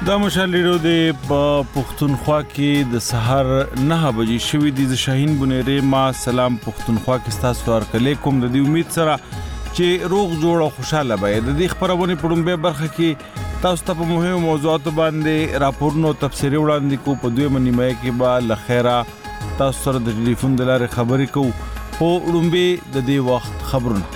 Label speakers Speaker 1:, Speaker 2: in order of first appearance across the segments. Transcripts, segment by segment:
Speaker 1: دا مشال لیډو د پښتونخوا کې د سحر 9 بجې شوې د شاهین بنيري ما سلام پښتونخوا کې تاسو ورکلې کوم د دې امید سره چې روغ جوړ او خوشاله وي. د دې خبرونه په ډومبه برخه کې تاسو ته په مهمو موضوعات باندې راپورونو تفسیری وړاندې کو په دوی منیمه کې با لخيره تاسو سره د ټلیفون د لارې خبرې کو په ډومبه د دې وخت خبرونه.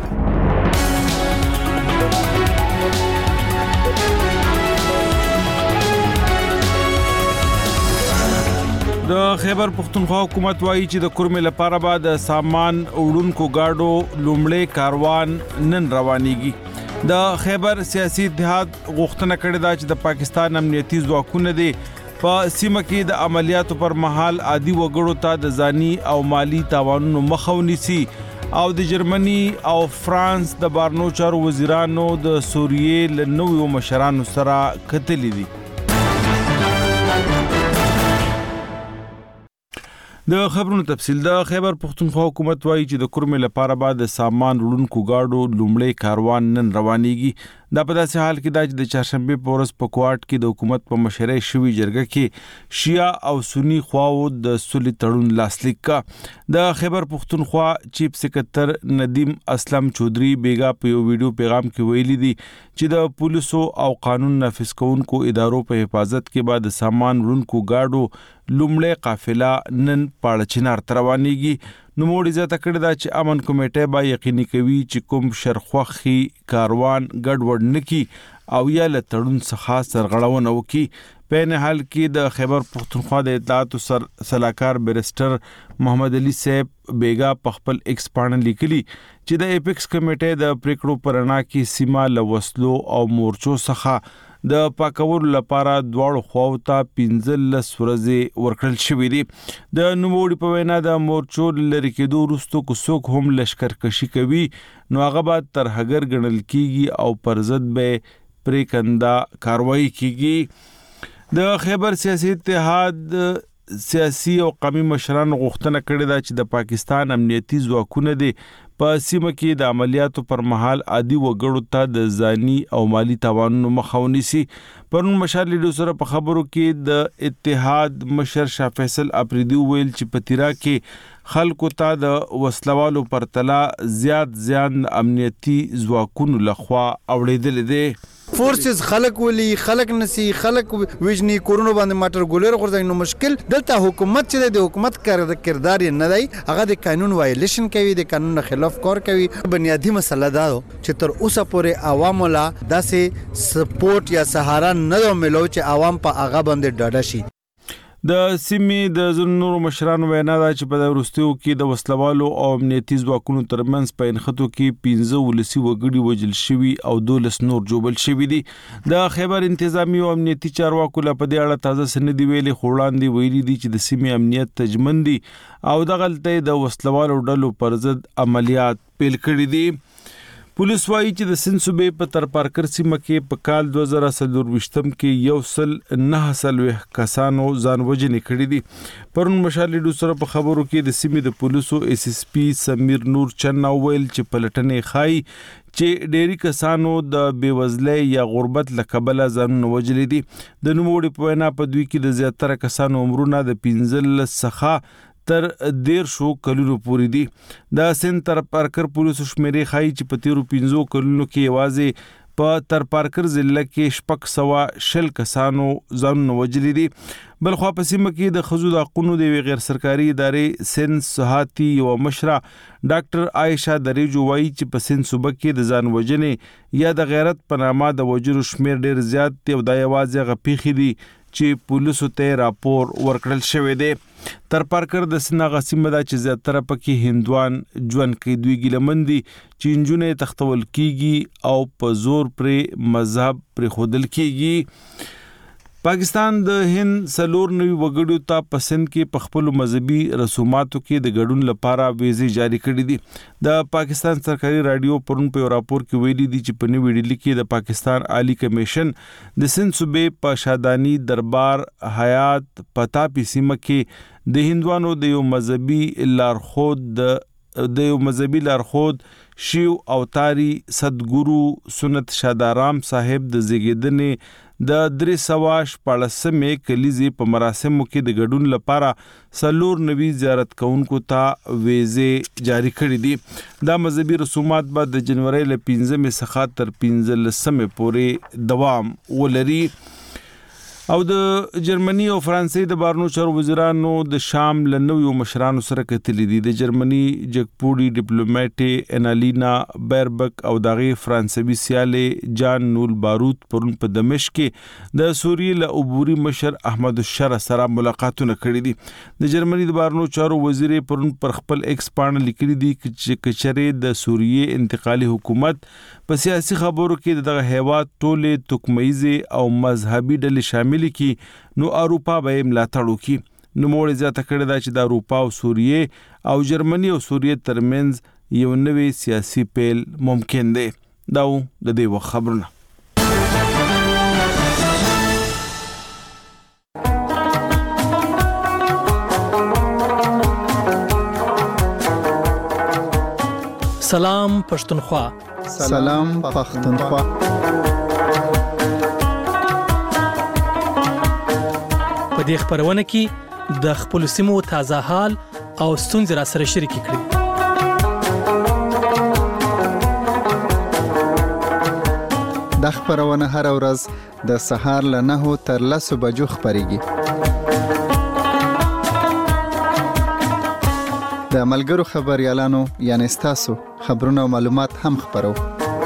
Speaker 1: د خیبر پختونخوا حکومت وایي چې د کورمې لپاره به د سامان وړونکو گاډو لومړی کاروان نن روانيږي. د خیبر سیاسي اتحاد غوښتنه کړې ده چې د پاکستان امنیتي ځواکونه دي په سیمه کې د عملیاتو پر مهال عادي وګړو ته د ځاني او مالی تاوانونو مخه ونیسي او د جرمني او فرانس د بارنو چارو وزیرانو د سوریې له نویو مشرانو سره کتلې دي. د خبرونو تفصیل. د خیبر پختونخوا حکومت وایي چې د کورمې لپاره به د سامان وړونکو گاډو لومړی کاروان نن روانيږي. دا په داسې حال کې د چهارشنبه په ورځ په کوارټ کې د حکومت په مشرۍ شوی جرګه کې شیعه او سنی خواو د صلح تړون لاسلیک کا. د خیبر پختونخوا چیف سکرټر ندیم اسلم چودري بیگا په یو ویډیو پیغام کې ویلي دي چې د پولیسو او قانون نافذ کوونکو ادارو په حفاظت کې بعد سامان وړونکو گاډو لومړی قافله نن پاړه چنار روانيږي. نو موږ عزت کړی دا چې امن کمیټه به یقیني کوي چې کوم شرخوخي کاروان ګډوډ نکي او یا له تړون څخه سرغړونه وکي. په نه حال کې د خیبر پختونخوا د اطلاعات سلاکار بیرسټر محمد علي صاحب بیگا په خپل ایکس باندې لیکلي چې د ایپکس کمیټه د پریکړو پرنا کې سیمه لوسلو او مورچو څخه د پاکولو لپاره دواړو خواو ته 15 ورځې ورکړل شوې دي. د نوموړي په وینا د مورچو لری کېدو وروسته کو څوک هم لشکرکشي کوي نو هغه به تر هغر ګڼل کیږي او پر ضد به پریکندا کاروایی کیږي. د خیبر سیاسي اتحاد سیاسي او قومي مشران غوښتنه کړې ده چې د پاکستان امنیتي ځواکونه دي په سیمه کې د عملیاتو پر مهال عادي وګړو ته د ځاني او مالی تاوانونو مخه ونیسي. پرون مشال لیډو سره په خبرو کې د اتحاد مشر شاه فیصل اپریدي ویل چې په تیرا کې خلکو ته د وسلوالو پرتلا زیات زیان امنیتي ځواکونو لخوا اوړېدل دي.
Speaker 2: فورسز خلق ولي خلق نسی خلق وجنی کورونو باندې ماټر ګولر غورځي نو مشکل دلته حکومت چې د حکومت کردار نه دی هغه د قانون وایلیشن کوي د قانون خلاف کار کوي. بنیادی مسله دا چې تر اوسه پورې عوامو لا داسې سپورټ یا سهارا نه ملو چې عوام په هغه باندې ډاډه شي.
Speaker 1: د سیمې د زنورو مشرانو وینا ده چې په وروستیو کې د وسلوالو او امنیتي ځواکونو ترمنځ په انخطو کې 15 ولسی وګړي وجل شوي او 12 نور جوبل شوي دي. د خیبر انتظامی او امنیتي چارواکو په دې اړه تازه سندې ویلي خوړاندې ویلي دي چې د سیمې امنیت تجمن دي او د غلطۍ د وسلوالو ډلو پر ضد عملیات پیل کړي دي. پولیس وایي چې د سند صوبې په تر پارکر سیمه کې په کال 2024 کې 109 کسانو ځان وژنې کړې دي. پرون مشال لیډو سره په خبرو کې د سیمې د پولیسو اس اس پی سمیر نور چنه ویل چې پلټنې خای چې ډېری کسانو د بیوزلۍ یا غربت له کبله ځان وژلې دي. د نوموړي په وینا په دوی کې د زیاتره کسانو عمرونه د 15 څخه تر 13 کلونو پورې دي. د سند تر پارکر پولیسو شمیرې خای چې په 15 کلونو کې یوازې په تر پارکر ضلع کې 600 کسانو ځان وژلي دي. بلخوا په سیمه کې د خزو د حقوقو د غیر سرکاري ادارې سند صحاتي او مشره ډاکټر عائشہ دریجو وایي چې په سند صوبه کې د ځان وژنې یا د غیرت په نامه د وجرو شمیر ډیر زیات دی او د یوازې غپیخي دي چې پولیسو ته راپور ورکړل شوی دی. تر پارکر د سنغه سیمه دا چې زیاتره پکې هندوان ژوند کوي. دوی ګلمندي چې انجونې تختول کیږي او په زور پر مذهب پر خودل کیږي. پاکستان د هند سلور نوي وګړو ته پسند کې په خپل مذهبي رسوماتو کې د ګډون لپاره ویزې جاری کړې دي. د پاکستان سرکاري رادیو پرون په راپور کې ویلي دي چې په نوې ډیلي کې د پاکستان عالی کمیشن د سند صوبې په شادانی دربار حیات پتاپی سیمه کې د هندوانو د یو مذهبي لارښود شیو اوتاری صدګورو سنت شادارام صاحب د زیږیدنې د 314 کلیزې په مراسمو کې د ګډون لپاره 4 زیارت کوونکو ته ویزې جاری کړې دي. دا مذهبي رسومات به د جنوري له 15 څخه تر 15 پورې دوام ولري. او د جرمني او فرانسې د بهرنیو چارو وزیرانو د شام له نویو مشرانو سره کتلي دي. د جرمني جګپوړي ډیپلوماټ انالینا بیربک او دغه فرانسوي سیاله جان نول باروت پرون په دمشق کې د سوریې له عبوري مشر احمد الشرع سره ملاقاتونه کړي دي. د جرمني د بهرنیو چارو وزیر پرون پر خپل ایکس باندې لیکلي دي چې کچره د سوریې انتقالي حکومت په سیاسي خبرو کې دغه هیواد ټوله توکمیزي او مذهبي ډلې شامل کی نو اروپا به ملاتړ وکړي. نو موږ زیاته کړی دا چې د اروپا او سوریې او جرمني او سوریې ترمنځ یو نوې سیاسي پیل ممکن دی. دا د دې وخت خبرونه.
Speaker 3: سلام پښتونخوا.
Speaker 2: سلام پښتونخوا.
Speaker 3: په دې خبرونه کې د خپل سیمو تازه حال او ستونزې را سره شریک کړئ.
Speaker 4: د خبرونه هر ورځ د سهار له 9 تر 10 بجو خبريږي. د ملګرو خبريالانو یعنی تاسو خبرونه او معلومات هم خبرو.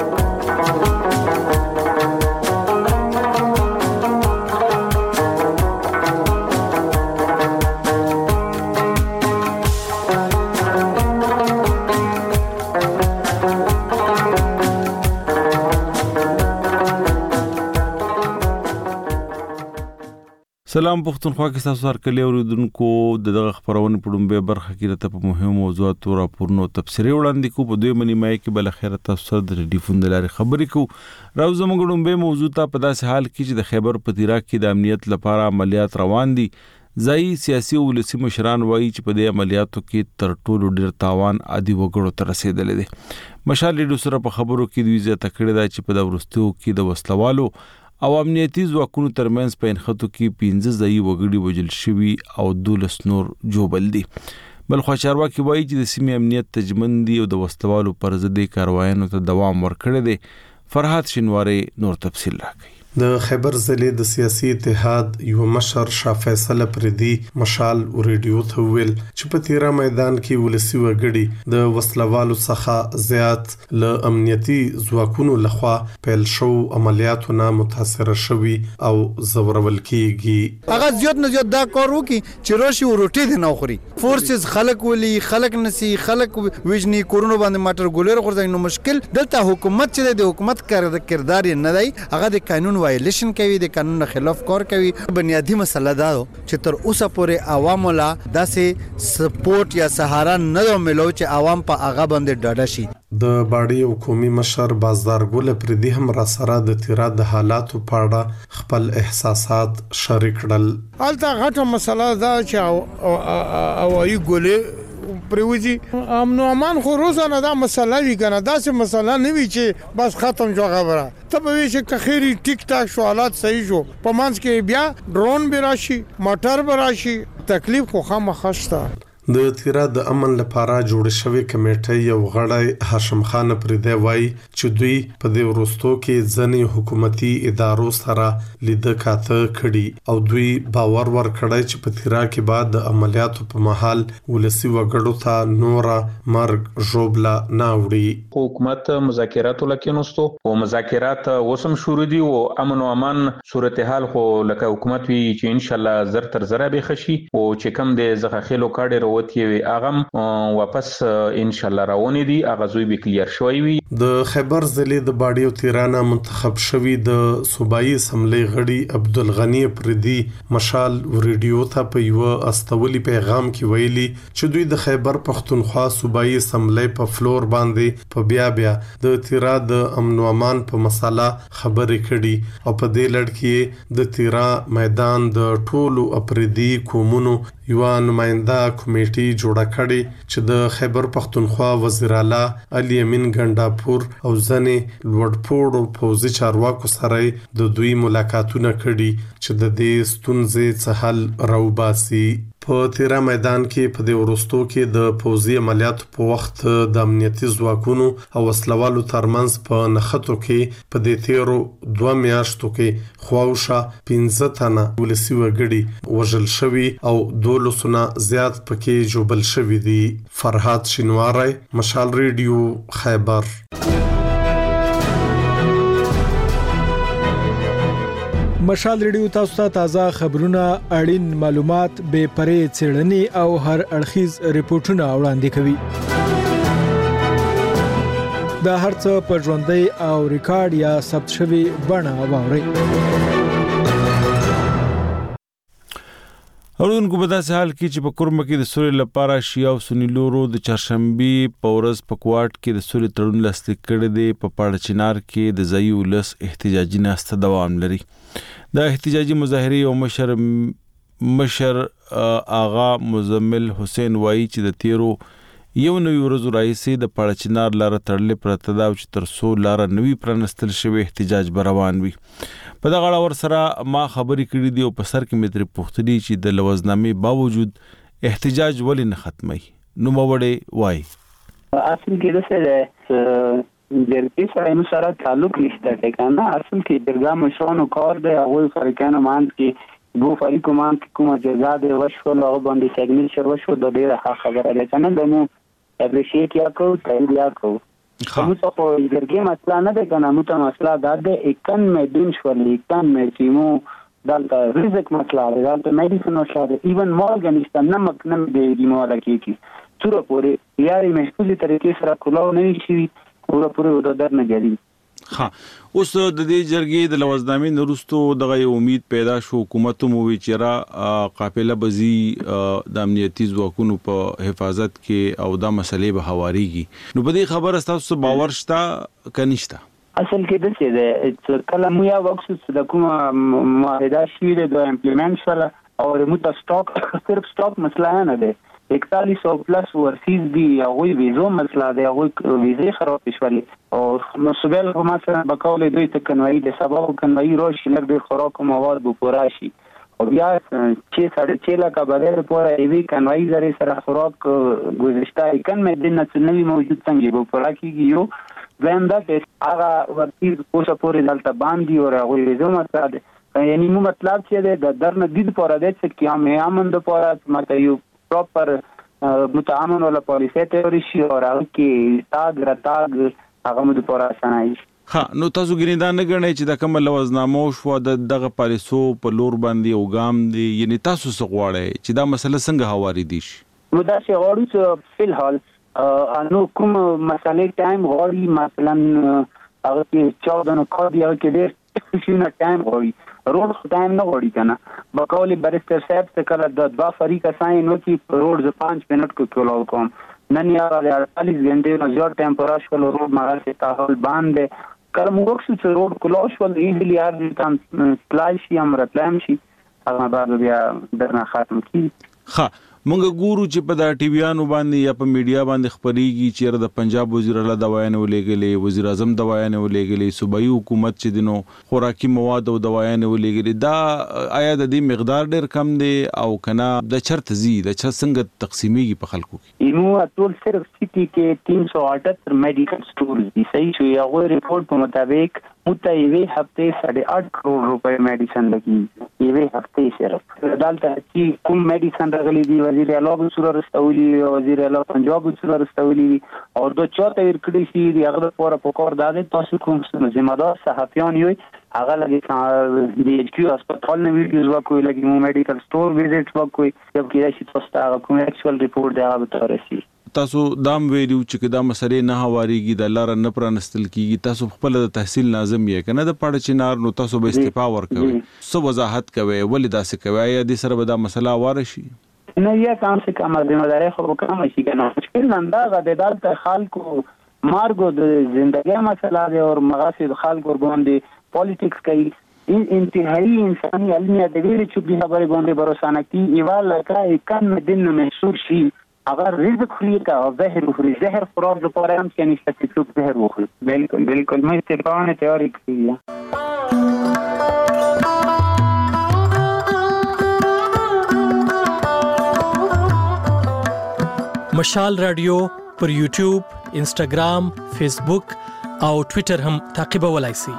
Speaker 1: سلام پښتونخوا کې تاسو هر کله اوریدونکو دغه خبرونه په ډومبه برخه کې ته په مهمو موضوعاتو راپورونو تفسیري وړاندې کو. په دوی منی مای کې بل خیره تاسو د ټلیفون د لارې خبرې کو. راو زموږ ډومبه موضوع ته په داسې حال کې چې د خیبر پتیرا کې د امنیت لپاره عملیات روان دي. ځای سیاسي او ولسی مشران وایي چې په دې عملیاتو کې تر ټولو ډیر تاوان عادي وګړو ته رسیدلی دی. مشال لیډو سره په خبرو کې دوی زیاته کړی دا چې په د ورستیو کې د وسلوالو او امنیتي ځواکونو ترمنځ په انخطو کې 15 ځای وګړي وژل شوي او 12 نور جوبل دي. بل خو چارواکي وایي چې د سیمې امنیت تجمندي او د وسلوالو پر ضد کاروایانو ته دوام ورکړی دی. فرحات شینواری نور تفصیل راکړي.
Speaker 5: د خیبر ضلع د سیاسي اتحاد یو مشر شاه فیصل پردي مشال ریډیو ته ویل چې په تیرا میدان کې ولسی وګړي د وسلوالو څخه زیات له امنیتي ځواکونو لخوا پیل شو عملیاتونه متاثر شوي او زورول کیږي.
Speaker 2: هغه زیات نه زیات دا کار وکي چې راشي وروټي دي نه خوري. فورسز خلک ولي خلک نسی خلک وجني کورونو باندې ماټر ګولر خورځي. نو مشکل دلته حکومت چې د حکومت کردار نه دی. هغه د قانون وایلیشن کوي، د قانون خلاف کار کوي. بنیادی مسله دا چې تر اوسه پورې عوامو لا داسې سپورټ یا سهارا نه ملو چې عوام په هغه باندې ډاډه شي.
Speaker 5: د باډي حکومي مشر بازار ګل پردي هم را سره د تیرا د حالاتو په اړه خپل احساسات شریک کړل.
Speaker 6: الته غټه مسله دا چې اوایي ګولې پروزي امن او امان خو روزانه دا مسله وی کنه. دا څه مسله نه وی چې بس ختم شو خبره. ته به وی چې کخيري ټیک ټاک شو حالات صحیح شو. په مانس کې بیا ډرون به راشي، موټر به راشي، تکلیف خو خامخښته.
Speaker 5: د تیرا د امن لپاره جوړ شوی کمیټه یو غړی هاشم خان پردی وایي چې دوی په دې ورستو کې ځنې حکومتي ادارو سره لیده کاته کړي او دوی باور ورکړی چې په تیرا کې بعد د عملیاتو په محل ولسی وګړو ته نورا مرګ ژوبلا نه وړي.
Speaker 7: حکومت مذاکرات لکینوستو او مذاکرات وسم شروع دي او امن او امان صورتحال خو لکه حکومت وی چې ان شاء الله زر تر زر به خشي او چې کم د زغخیلو کاډر وتی اغم واپس ان شاء الله راونی دي اغه زوی به کلیر شوی وي.
Speaker 5: د خیبر ضلع د باډي او تیرانه منتخب شوی د صوبایي اسمبلی غړي عبدالغنی پردي مشال ریډیو ته په یو استولي پیغام کې ویلي چې دوی د خیبر پښتونخوا صوبایي اسمبلی په فلور باندې په بیا د تیرا د امن او امان په مسله خبرې کړي او په دې لړ کې د تیرا میدان د ټولو اپریدي قومونو یو نماینده کمیټه کمیټي جوړه کړې چې د خیبر پختونخوا وزیر اعلی علي امین ګنداپور او ځنې لوړپوړو پوځي چارواکو سره د دوی ملاقاتونه کړي چې د دې ستونزې څه حل راوباسي. په تیرا میدان کې په دې ورستو کې د پوځي عملیاتو په وخت د امنیتي ځواکونو او وسلوالو ترمنځ په نښتو کې په دې تیرو 2 میاشتو کې خواوشا 15 تنه ولسی وګړي وژل شوي او 12 نه زیات پکې جوبل شوي دي. فرهاد شینواری، مشال ریډیو، خیبر.
Speaker 8: مشال ریډیو تاسو ته تازه خبرونه، اړین معلومات، بې پرې څېړنې او هر اړخیز ریپورتونه وړاندې کوي. دا هرڅه په ژوندۍ او ریکارډ یا ثبت شوی بڼه واورئ.
Speaker 1: اوردونکو په داسې حال کې چې په کورمه کې د سولې لپاره شیعه او سنی لورو د چهارشنبې په ورځ په کوټ کې د سولې تړون لاسلیک کړی دی. په پاړه چنار کې د ځایي ولس احتجاجي ناسته دوام لري. د احتجاجي مظاهرې او مشر آغا مزمل حسین وایي چې د تیرو 1 ورځو راهیسې د پاړه چنار لاره تړلې پرته ده چې تر څو لاره نوي پرانستل شوی احتجاج به روان وي. په دغه اړه ورسره ما خبرې کړې دي او په سر کې مې ترې پوښتنې چې د لوزنامې باوجود احتجاج ولې نه ختمي. نو موړې وایي
Speaker 9: اصل کې د جرګې سره نو سره تعلق نشته کنه. اصل کې جرګه مشرانو کار دی، هغه فرقانو ماند کې دو فریقو ماند کې کومه جزا ده وشو هغه باندې سیګنیچر وشو د ډیره خبره ده کنه. د نو اپریشیټ یا کو تایید یا کو خو څه په جرګې مسله نه ده کنه. نو ته مسله ده اکن مې دین شولې اکن مې سیمو دلته رزق مسله ده، دلته میډیسن مسله ده، ایون مورګانیسټ نمک نه دی ریموال کیږي تر پورې یاري محفوظ طریقې سره کولاو نه شي پورې د در نه جاری.
Speaker 1: ها اوس د دې جرګې د لوزنامې نورستو دغه امید پیدا شو حکومت مو وی چیرې قافله بزی د امنیتي ځواکونو په حفاظت کې او دا مسلې به هواريږي. نو په دې خبره تاسو باور شته کنيشته؟
Speaker 9: اصل کې د څه ده کله مو یا وکس د کوم معاهده شوی د امپلیمنټ سره او ریموت سټاک صرف سټاک مسله نه ده. 4100 پلس ورسیز دی هغه ویزو مسله ده، هغه ویزه خراب شولې او مسبل هم مثلا بقول دوی ته کنوي د سبب کنوي روش لږ د خوراک مواد بو پورا شي او بیا چې 6.5 لک بدل پورا ایوي کنوي زری سره خوراک گذشته کن مې د نڅنوي موجود څنګه بو پورا کیږي. یو زنده چې هغه ورتیز پوسه پورې دلته باندې او هغه ویزو مسله ده. یعنی مو مطلب چې د درنه دید پورا ده چې کیامه امن د پورا مته یو پراپر متعامل ولا پالیسي تیوري شي او هغه کې تاګ راتاګ هغه مو د پورا سنای.
Speaker 1: ها نو تاسو ګینه دا نه غنئ چې د کوم لوزنامو شو دغه پالیسو په لور باندې او ګام دي، یعنی تاسو څه غواړئ چې دا مسله څنګه هواري دي شي؟
Speaker 9: نو دا چې غواړو چې فل حال نو کوم مسلې ټایم غواړي مثلا هغه کې 14 نو کار دی کې ډېر شي ټایم غواړي روډ ټایم نه غواړي کنه. بقول بریسټر صاحب څخه کله د 2 فریقه ساين نو چې روډ ز 5 منټ کو کولاو کوم نن یا 48 غنټه نو زیات ټمپریچر کول روډ مغه تحول باندې کله موږ چې روډ کولاو شول ایزلی ار تم سلای شي امر پلان شي هغه بعد بیا درنه ختم کی.
Speaker 1: ها مونږ ګورو چې په دا ټي ویانو باندې یا په میډیا باندې خبريږي چې د پنجاب وزیر اعلی دوايانه ولېګلې، وزیر اعظم دوايانه ولېګلې، صوبایي حکومت چې دینو خوراکي مواد او دوايانه ولېګلې. دا آیا د دې مقدار ډېر کم دی او کنه د چرته زی د چا څنګه تقسیمېږي په خلکو کې؟
Speaker 9: نو ټول صرف سيټي کې 378 میډیکل سٹورز دي. صحیح شو هغه ریپورت په مطابق متایوي هفته 8.5 کروڑ روپے میډیسن لګي یوه هفته صرف. دلته چې کوم میډیسن راغلي دي وزیر اعلی سره رسولي، وزیر اعلی پنجاب سره رسولي او د چاته ورکړي شي دی هغه لپاره په کار داده تاسو کوم ذمہ دار صحافیان یو هغه لګي دی ایچ کیو هسپتال نه ویډیوز وکوي لګي مو میډیکل سٹور ویزټ وکوي جب کې شي تاسو ته کوم اکچوال ریپورت دی هغه به ترسي.
Speaker 1: تاسو دام ویډیو چې دا مسلې نه هواريږي د لار نه پرانستل کیږي، تاسو خپل د تحصیل ناظم یې کنه د پاړه چنار نو تاسو به استعفا ورکوي، سو وضاحت کوي ولې دا څه کوي یا د سره به دا مسله واره شي؟
Speaker 9: نه یا کام څه کوم د مداري خو کوم شي کنه مشکل نندا غدال ته خلکو مارګو د ژوندۍ مسله دی او مغاسل خلکو باندې پالیټکس کوي این انتهایی انسانی علمی ادبی چوبی خبری باندې برسانکی ایواله کا کم دین منصور شي اگر رزق خوري کا زهر خوري زهر خوراب لپاره هم چې نشته چې زهر وخوري بالکل مې استفانه تیاری کړی.
Speaker 3: مشال رادیو پر یوټیوب، انسټاګرام، فیسبوک او ټوئیټر هم تعقیبولای شئ.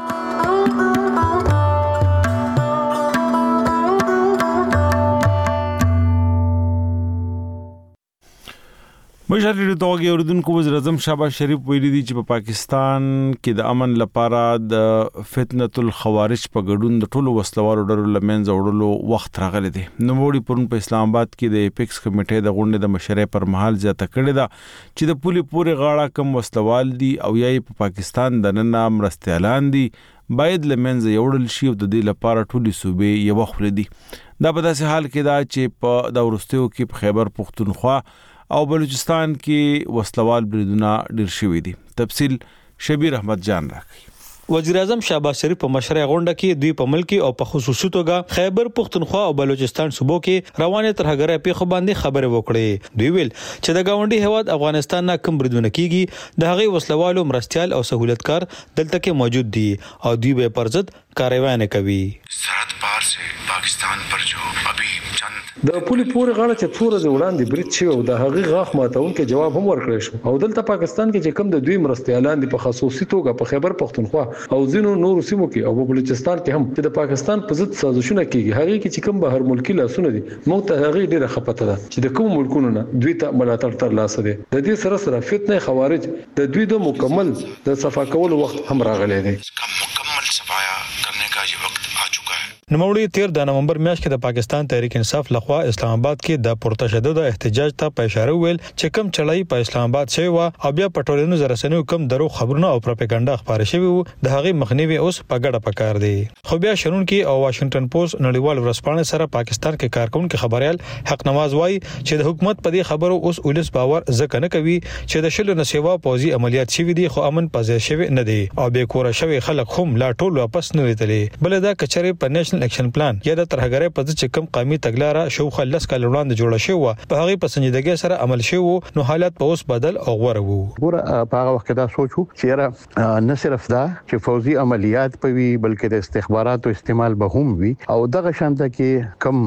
Speaker 1: مشال ریډیو توګه اوریدونکو وزیر اعظم شهباز شریف ویلي دي چې په پاکستان کې د امن لپاره د فتنه الخوارج په ګډون د ټولو وسلوالو ډلو لمنځه وړلو وخت راغلی دی. نوموړي پرون په اسلام آباد کې د ایپیکس کمیټې د غونډې د مشرۍ پر مهال زیاته کړې ده چې د پولي پورې غاړه کم وسلوال دي او یا په پاکستان د نن مرستيالان دي باید لمنځه وړل شي او د دې لپاره ټولي صوبې یو خپل دي. دا په داسې حال کې دا چې په د ورستیو کې په خیبر پختونخوا او بلوچستان کې وسلوال بریدونه ډیر شوي دي. تفصیل شبیر احمد جان راکړي.
Speaker 10: وزیر اعظم شهباز شریف په مشرۍ غونډه کې دوی په ملکی او په خصوصي توګه خیبر پختونخوا او بلوچستان صوبو کې روانه ترهګرۍ پیښو باندې خبرې وکړې. دوی ویل چې د گاونډي هیواد افغانستان نه کوم بریدونه کیږي د هغې وسلوالو مرستيال او سہولتکار دلته کې موجود دي او دوی به پرځد کاروایی نه کوي.
Speaker 11: سرحد پار سے پاکستان پر جو ابھی چند
Speaker 12: د پولي پورې غاړه چې څوره د وړاندې برید شي او د هغې غاښ ماتون کې جواب هم ورکړی شو او دلته پاکستان کې چې کوم د دوی مرستيالان دي په خصوصي توګه په خیبر پختونخوا او ځینو نورو سیمو کې او په بلوچستان کې هم چې د پاکستان په ضد سازشونه کیږي هغه کې چې کوم بهر ملکی لاسونه دي موږ ته هغه ډیره خپته ده چې د کوم ملکونو نه دوی ته ملاتړ تر لاسه دي. د دې سره سره فتنه خوارج د دوی د مکمل د صفا کولو وخت هم راغلی دی.
Speaker 11: مکمل صفایا کرنے کا یہ وقت آ چکا ہے.
Speaker 10: نوموړي 13 نومبر میاشت کې د پاکستان تحریک انصاف لخوا اسلام آباد کې د پرتشدد احتجاج ته په اشاره ویل چې کم چړای په اسلام آباد شوی و او بیا پټولینو زرسنیو کم درو خبرونه او پروپاګاندا خبره شوی وو د هغې مخنیوي اوس په ګډه پکار دی. خو بیا شرون کې او واشنگټن پوسټ نړیوال ورځپاڼه سره پاکستان کې کارکونکو خبريال حق نواز وایي چې د حکومت په دې خبرو اوس ولس باور ځکه نه کوي چې د شلو نسوا پوزي عملیات شوی دي خو امن پځې شوی نه دی او به کور شوی خلک هم لا ټول واپس نه لیدلې. بل دا کچره په نېشنل اکشن پلان یا د ترهګرۍ په ځکه کم قومي تګلارې شوخه لس کال وړاندې جوړه شوې په هغه په سنجیدګۍ سره عمل شوی نو حالت په اوس بدل او غوړ وو.
Speaker 13: ګوره په هغه وخت دا سوچو چې نه صرف دا چې فوزي عملیات پوي بلکې د استخباراتو استعمال به هم وي او دغه شانته کې کم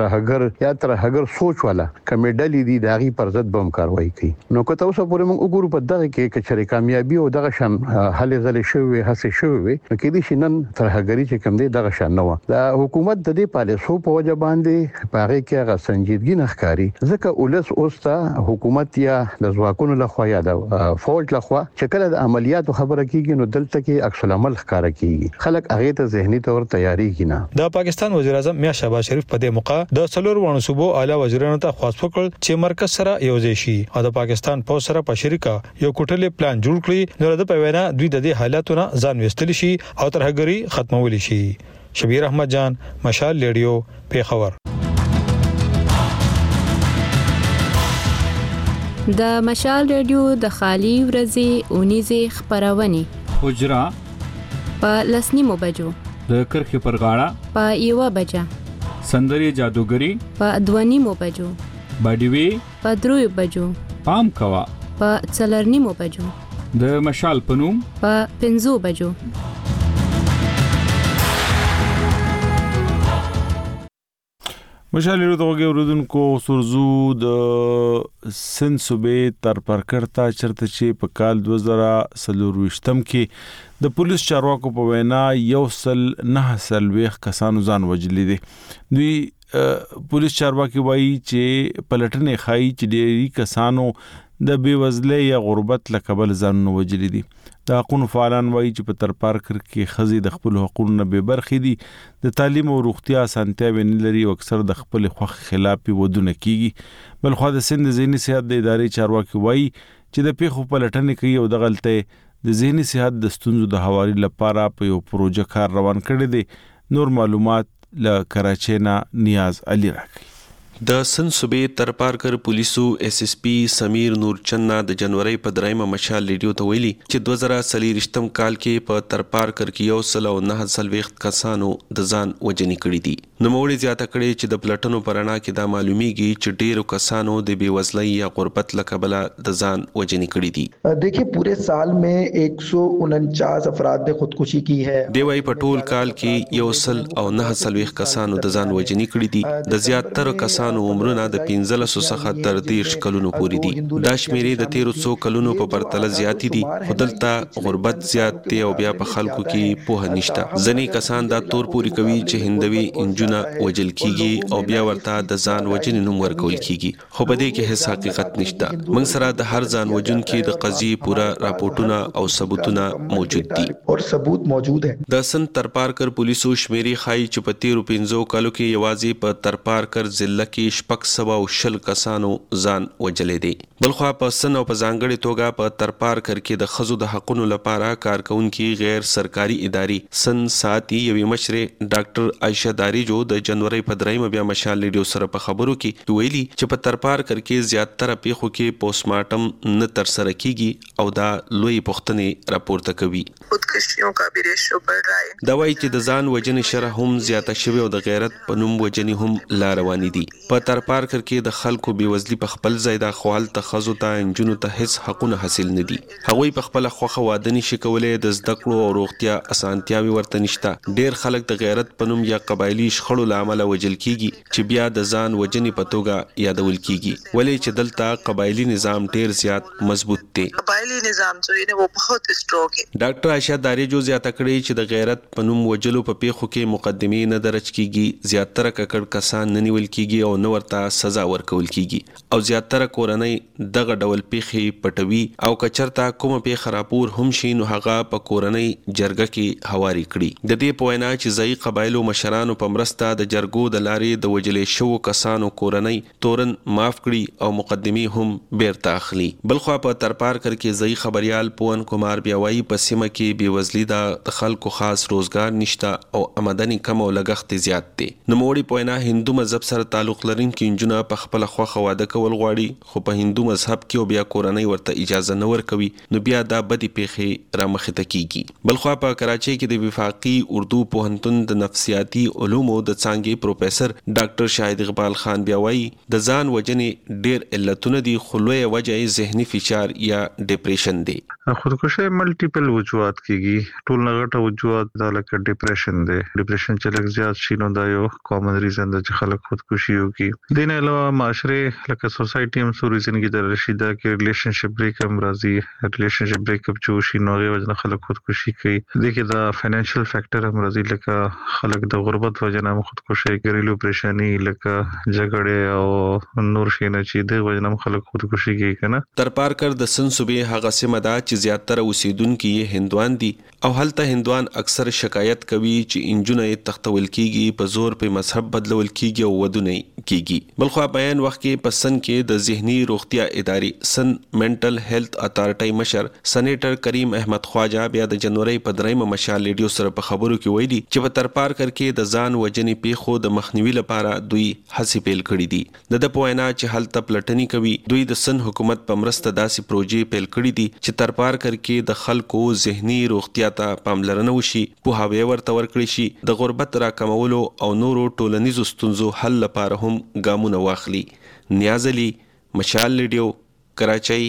Speaker 13: ترهګر سوچ والا کمیډلې دي داغي پر ضد بم کاروایی کوي. نو که تاسو پورې موږ وګورو په دغه کې کچري کامیابی او دغه شان حل غلې شوی هڅه شوی نو کې دي شنن ترهګری چې کم دي دغه شان نه و. دا حکومت د دې پالیسو په وجه باندې پاره کې هغه سنجیدګي نخکاری ځکه ولس اوس ته حکومت یا د ځواکونو لخوا یا د فوج لخوا چې کله د عملیاتو خبره کیږي نو دلته کې عکس العمل ښکارا کیږي خلک هغه ته ذهني تور تیاری کینا.
Speaker 10: د پاکستان وزیر اعظم میا شهباز شریف په دې موقع د څلور وانه صوبو اعلی وزیرانو ته خواست وکړ چې مرکز سره یوځای شي او د پاکستان په سره په شریکه یو کوټلې پلان جوړ کړي نو د پیوینا دوی د دې حالاتونو ځان وستل شي او ترهګری ختمول شي. شبیر احمد جان مشال ریډیو پیښور.
Speaker 14: د مشال ریډیو د خالی ورځې اونیزه خبرونه
Speaker 15: حجرا
Speaker 14: په لسنیمو بجو
Speaker 15: د کرخې پر غاړه
Speaker 14: په یوه بجه
Speaker 15: سندري جادوګری
Speaker 14: په دوانیمو بجو
Speaker 15: باډیوي
Speaker 14: په دروي بجو
Speaker 15: پام کوا
Speaker 14: په څلرنیمو بجو
Speaker 15: د مشال پنوم
Speaker 14: په 5 بجو.
Speaker 1: مشال ریډیو توګه اوریدونکو سرزو د سن صوبې تر پرکرتا چرته چې په کال 2023 کې د پولیس چارواکو په وینا 109 کسانو ځان وجلی دي. دوی پولیس چارواکي وایي چې پلټنې خایي چې ډېری کسانو د بیوزلۍ یا غربت له کبل ځان وجلی دي. د حقوقو فعالان وایي چې په تر پارکر کې خزي د خپل حقوقو نه به برخې دي د تعلیم او روغتیا سنتیا نه لري او اکثر د خپل خوخ خلاف ودونه کیږي. بل خو د سند ذهني صحت د ادارې چارواکي وایي چې د پیښو پلټنې کوي او د غلطۍ د ذهني صحت د ستونزو د حوالې لپاره په یو پروژه کار روان کړی دی. نور معلومات له کراچۍ نه نیاز علي راکړي.
Speaker 16: د سن صوبې ترپارکر پولیسو اس اس پی سمیر نورچند د جنوري په 3 مشال ریډیو ته ویلي چې 2023م کال کې په ترپارکر کې 109 کسانو د ځان وجنې کړې دي. نو موړي زیاته کړې چې د پلټنو پرانا کې دا معلومیږي چې ډیرو کسانو د بیوزلۍ یا غربت لکبله د ځان وجنې کړې دي.
Speaker 17: देखिए पूरे साल में 149 अफराद ने खुदकुशी की है.
Speaker 16: دی وايي په ټول کال کې 109 کسانو د ځان وجنې کړې دي. د زیاتره کسانو عمرونه د 15 څخه تر 30 کلونو پورې دي. دا شمیرې د 1300 کلونو په پرتله زیات دي. خدلته غربت زیات دی او بیا په خلکو کې پوهه نشته. ځنې کسان دا تور پوری کوي چې هندوی انجونه وجل کیږي او بیا ورته د ځان وجنې نوم ورکول کیږي. خو په دې کې هیڅ حقیقت نشته. موږ سره د هر ځان وجن کې د قضیې پورا راپورټونه او ثبوتونه موجود دي
Speaker 17: او ثبوت موجود ہے.
Speaker 16: د سن ترپارکر پولیسو شمیرې خای چې په 13 کالو کې یوازې په ترپارکر ضلع کې 620 کسانو ځان وجلې دي. بلخوا په سن او په ځانګړي توګه په ترپارکر کې د خزو د حقونو لپاره کارکونکو غیر سرکاري ادارې سن ساتي یوې مشر ډاکټر عائشہ داریجو د جنوري په 3 بیا مشال ریډیو سره په خبرو کې ویلي چې په ترپارکر کې زیاتره پیښو کې پوسټمارټم نه تر سره کیږي او دا لوی پوښتنې راپورته کوي.
Speaker 18: خودکشیوں کا بھی ریشو بڑھ رہا ہے.
Speaker 16: دا وایي چې د ځان وجنې شرح هم زیاته شوی او د غیرت په نوم وجنې هم لا روانې دي. په ترپارکر کې د خلکو بیوزلي په خپل ځای د خوال تخزو ته انجونو ته هیڅ حقونه حاصل نه دي. هغوی په خپل خوخه واده نشي کولای د زده کړو او روغتیا اسانتیاوي ورته نشته. ډیر خلک د غیرت په نوم یا قبایلی شخړو لامل وجل کیږي چې بیا د ځان وجنې په توګه یادول کیږي. ولې چې دلته قبایلی نظام ډیر زیات مضبوط دی.
Speaker 18: قبایلی نظام جو ہے وہ بہت سٹرونگ ہے.
Speaker 16: ډاکټر عائشہ داریجو زیاته کړې چې د غیرت په نوم وجلو په پیښو کې مقدمې نه درج کیږي. زیاتره ککړ کسان نه نیول کیږي او نو ورته سزا ورکول کیږي او زیاتره کورنۍ دغه ډول پیښې پټوي او کچرتا کوم پیښه راپور هم شي نو هغه په کورنۍ جرګه کې حواري کړي. د دې په وینا چې ځای قبایلو مشرانو په مرسته د جرګو د لارې د وجلې شو کسانو کورنۍ تورن معاف کړي او مقدمې هم بیرته اخلي. بلخوا په ترپارکر کې ځای خبريال پون کومار بیاوي په سیمه کې بیوزلي د خلکو خاص روزګار نشته او آمدنی کم او لګښت زیات دي. نو موړي په وینا هندو مذهب سره تعلق لرونکي انجونه په خپل خوخه واده کول غواړي خو په هندو مذهب کې او بیا کورنۍ ورته اجازه نه ورکوي نو بیا دا بدی پیښې را مخه ته کیږي. بلخوا په کراچۍ کې د وفاقي اردو پوهنتون د نفسیاتي علومو د څانګې پروفیسور ډاکټر شاهد اقبال خان بیا وایي د ځان وجنې ډیر علتونه دي خو لویه وجه یې ذهني فشار یا ډیپریشن دی.
Speaker 19: خودکشي ملټیپل وجوهات کیږي. ټول نغټه وجوهات د لکه ډیپریشن دی. ډیپریشن چې لږ زیات شي نو دا یو کامن ریزن دی چې خلک خودکشي وکړي. دین علاوه معاشره لکه سوسایټي هم سو ریزن کې د رشیدا کې ریلیشنشپ بریک هم راځي. ریلیشنشپ بریک اپ جو شي نو غوښنه خلک خودکشي کوي. د کې دا فینانشل فیکٹر هم راځي لکه خلک د غربت وجنه خودکشي کوي. ګریلو پریشانی لکه جګړه او نور شي نه چې د وجنه خلک خودکشي کوي کنه.
Speaker 16: ترپارکر د سن صوبې هغه سیمه ده چې زیاتره اوسیدونکو یې هندوان دي او هلته هندوان اکثر شکایت کوي چې انجونه تختول کیږي په زور په مذهب بدلول کیږي او ودونه کیږي. بلخوا بیان وخت کې په سن کې د ذهني روغتیا ادارې سن منټل هیلث اتارټي مشر سېنیټر کریم احمد خواجه بیا د جنوري په 3 مشال ریډیو سره په خبرو کې ویلي چې په ترپارکر کې د ځان وجنې پیښو د مخنیوي لپاره دوی هڅې پیل کړې دي. د پوینا چې هلته پلټنی کوي دوی د سن حکومت په مرسته داسې پروژې پیل کړې دي چې ترپارکر کې د خلکو ذهني روغتیا ته پاملرنه وشي پوهاوی ورته ورکړي شي د غربت راکمولو او نورو ټولنیزو ستونزو حل لپاره هم ګامونه واخلي. نیاز علي مشال ریډیو کراچۍ.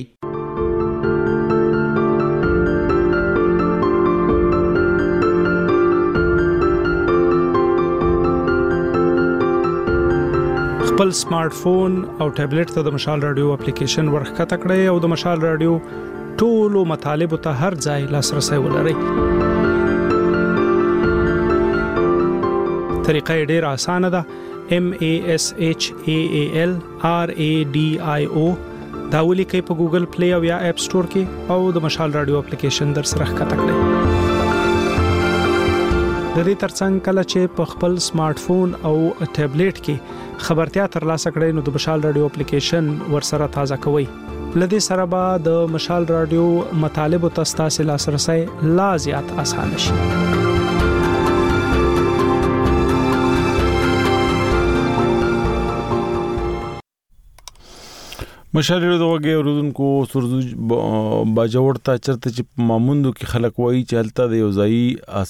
Speaker 20: خپل سمارټ فون او ټابلیټ ته د مشال رادیو اپلیکیشن ورخکته کړئ او د مشال رادیو ټولو مطالبه ته هر ځای لاسرسي ولرئ. طریقه ډیره اسانه ده. MASHAAL RADIO دا ولیکئ په ګوګل پلی او یا اپ سٹور کې او د مشال رادیو اپلیکیشن در سره ښکته کړئ. د دې ترڅنګ کله چې په خپل سمارټ فون او ټابلیټ کې خبرتیا ترلاسه کړئ نو د مشال رادیو اپلیکیشن ورسره تازه کوئ. لدې سره به د مشال رادیو مطالب او تاسو لاسرسي لا زیات اسانه شي.
Speaker 1: مشالې د وګي ورودونکو سرزو باجوړ ته چرته چې ماموندو کې خلک وایي چې هلته د یو ځای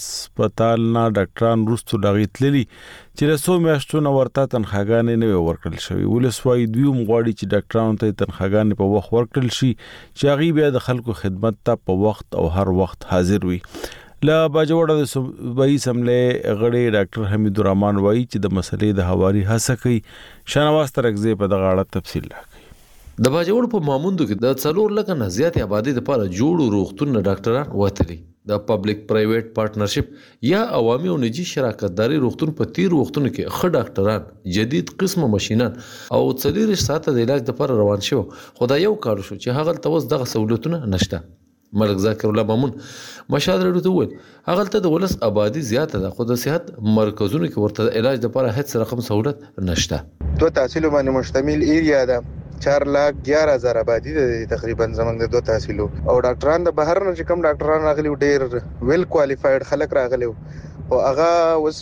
Speaker 1: هسپتال نه ډاکټران روستو لاغیتللی چې له 100 میاشتو نه ورته تنخواګانې نه ورکړل شوی ولسوي دوی غواړي چې ډاکټرانو ته تنخواګانې په وخت ورکړل شي چې هغه بیا د خلکو خدمت ته په وخت او هر وخت حاضر وي. لا باجوړ د صوبایي سملې غړي ډاکټر حمید الرحمن وایي چې د مسلې د حواري هڅه کوي. شنواز ترغزه په دغه اړه تفصیل راکړي.
Speaker 21: د باجوړ په ماموندو کې د 4 لک نه زیات آبادی لپاره جوړ روغتون ډاکټران وتلي. د پبلک پرایویټ پارټنرشپ یا عوامي او نجی شراکتداري روغتون په تیر وختونو کې ښه ډاکټران جدید قسمه ماشينان او 40 ساعته د علاج لپاره روان شو. خدای یو کار شو چې هغه توس دغه سہولتونه نشته. ملک ذاکر الله مامون مشهد رډو ته وویل هغه ته د ولس آبادی زیاته ده خو د صحت مرکزونو کې ورته علاج لپاره هیڅ رقم سہولت نشته.
Speaker 22: دو تحصیل باندې مشتمل ایریا ده 4,11,000 آبادی ده تقریبا زمونږ د 2 تحصیلو او ډاکټران د بهر نه چې کوم ډاکټران راغلي ډیر ویل کوالیفاید خلک راغلي او هغه وس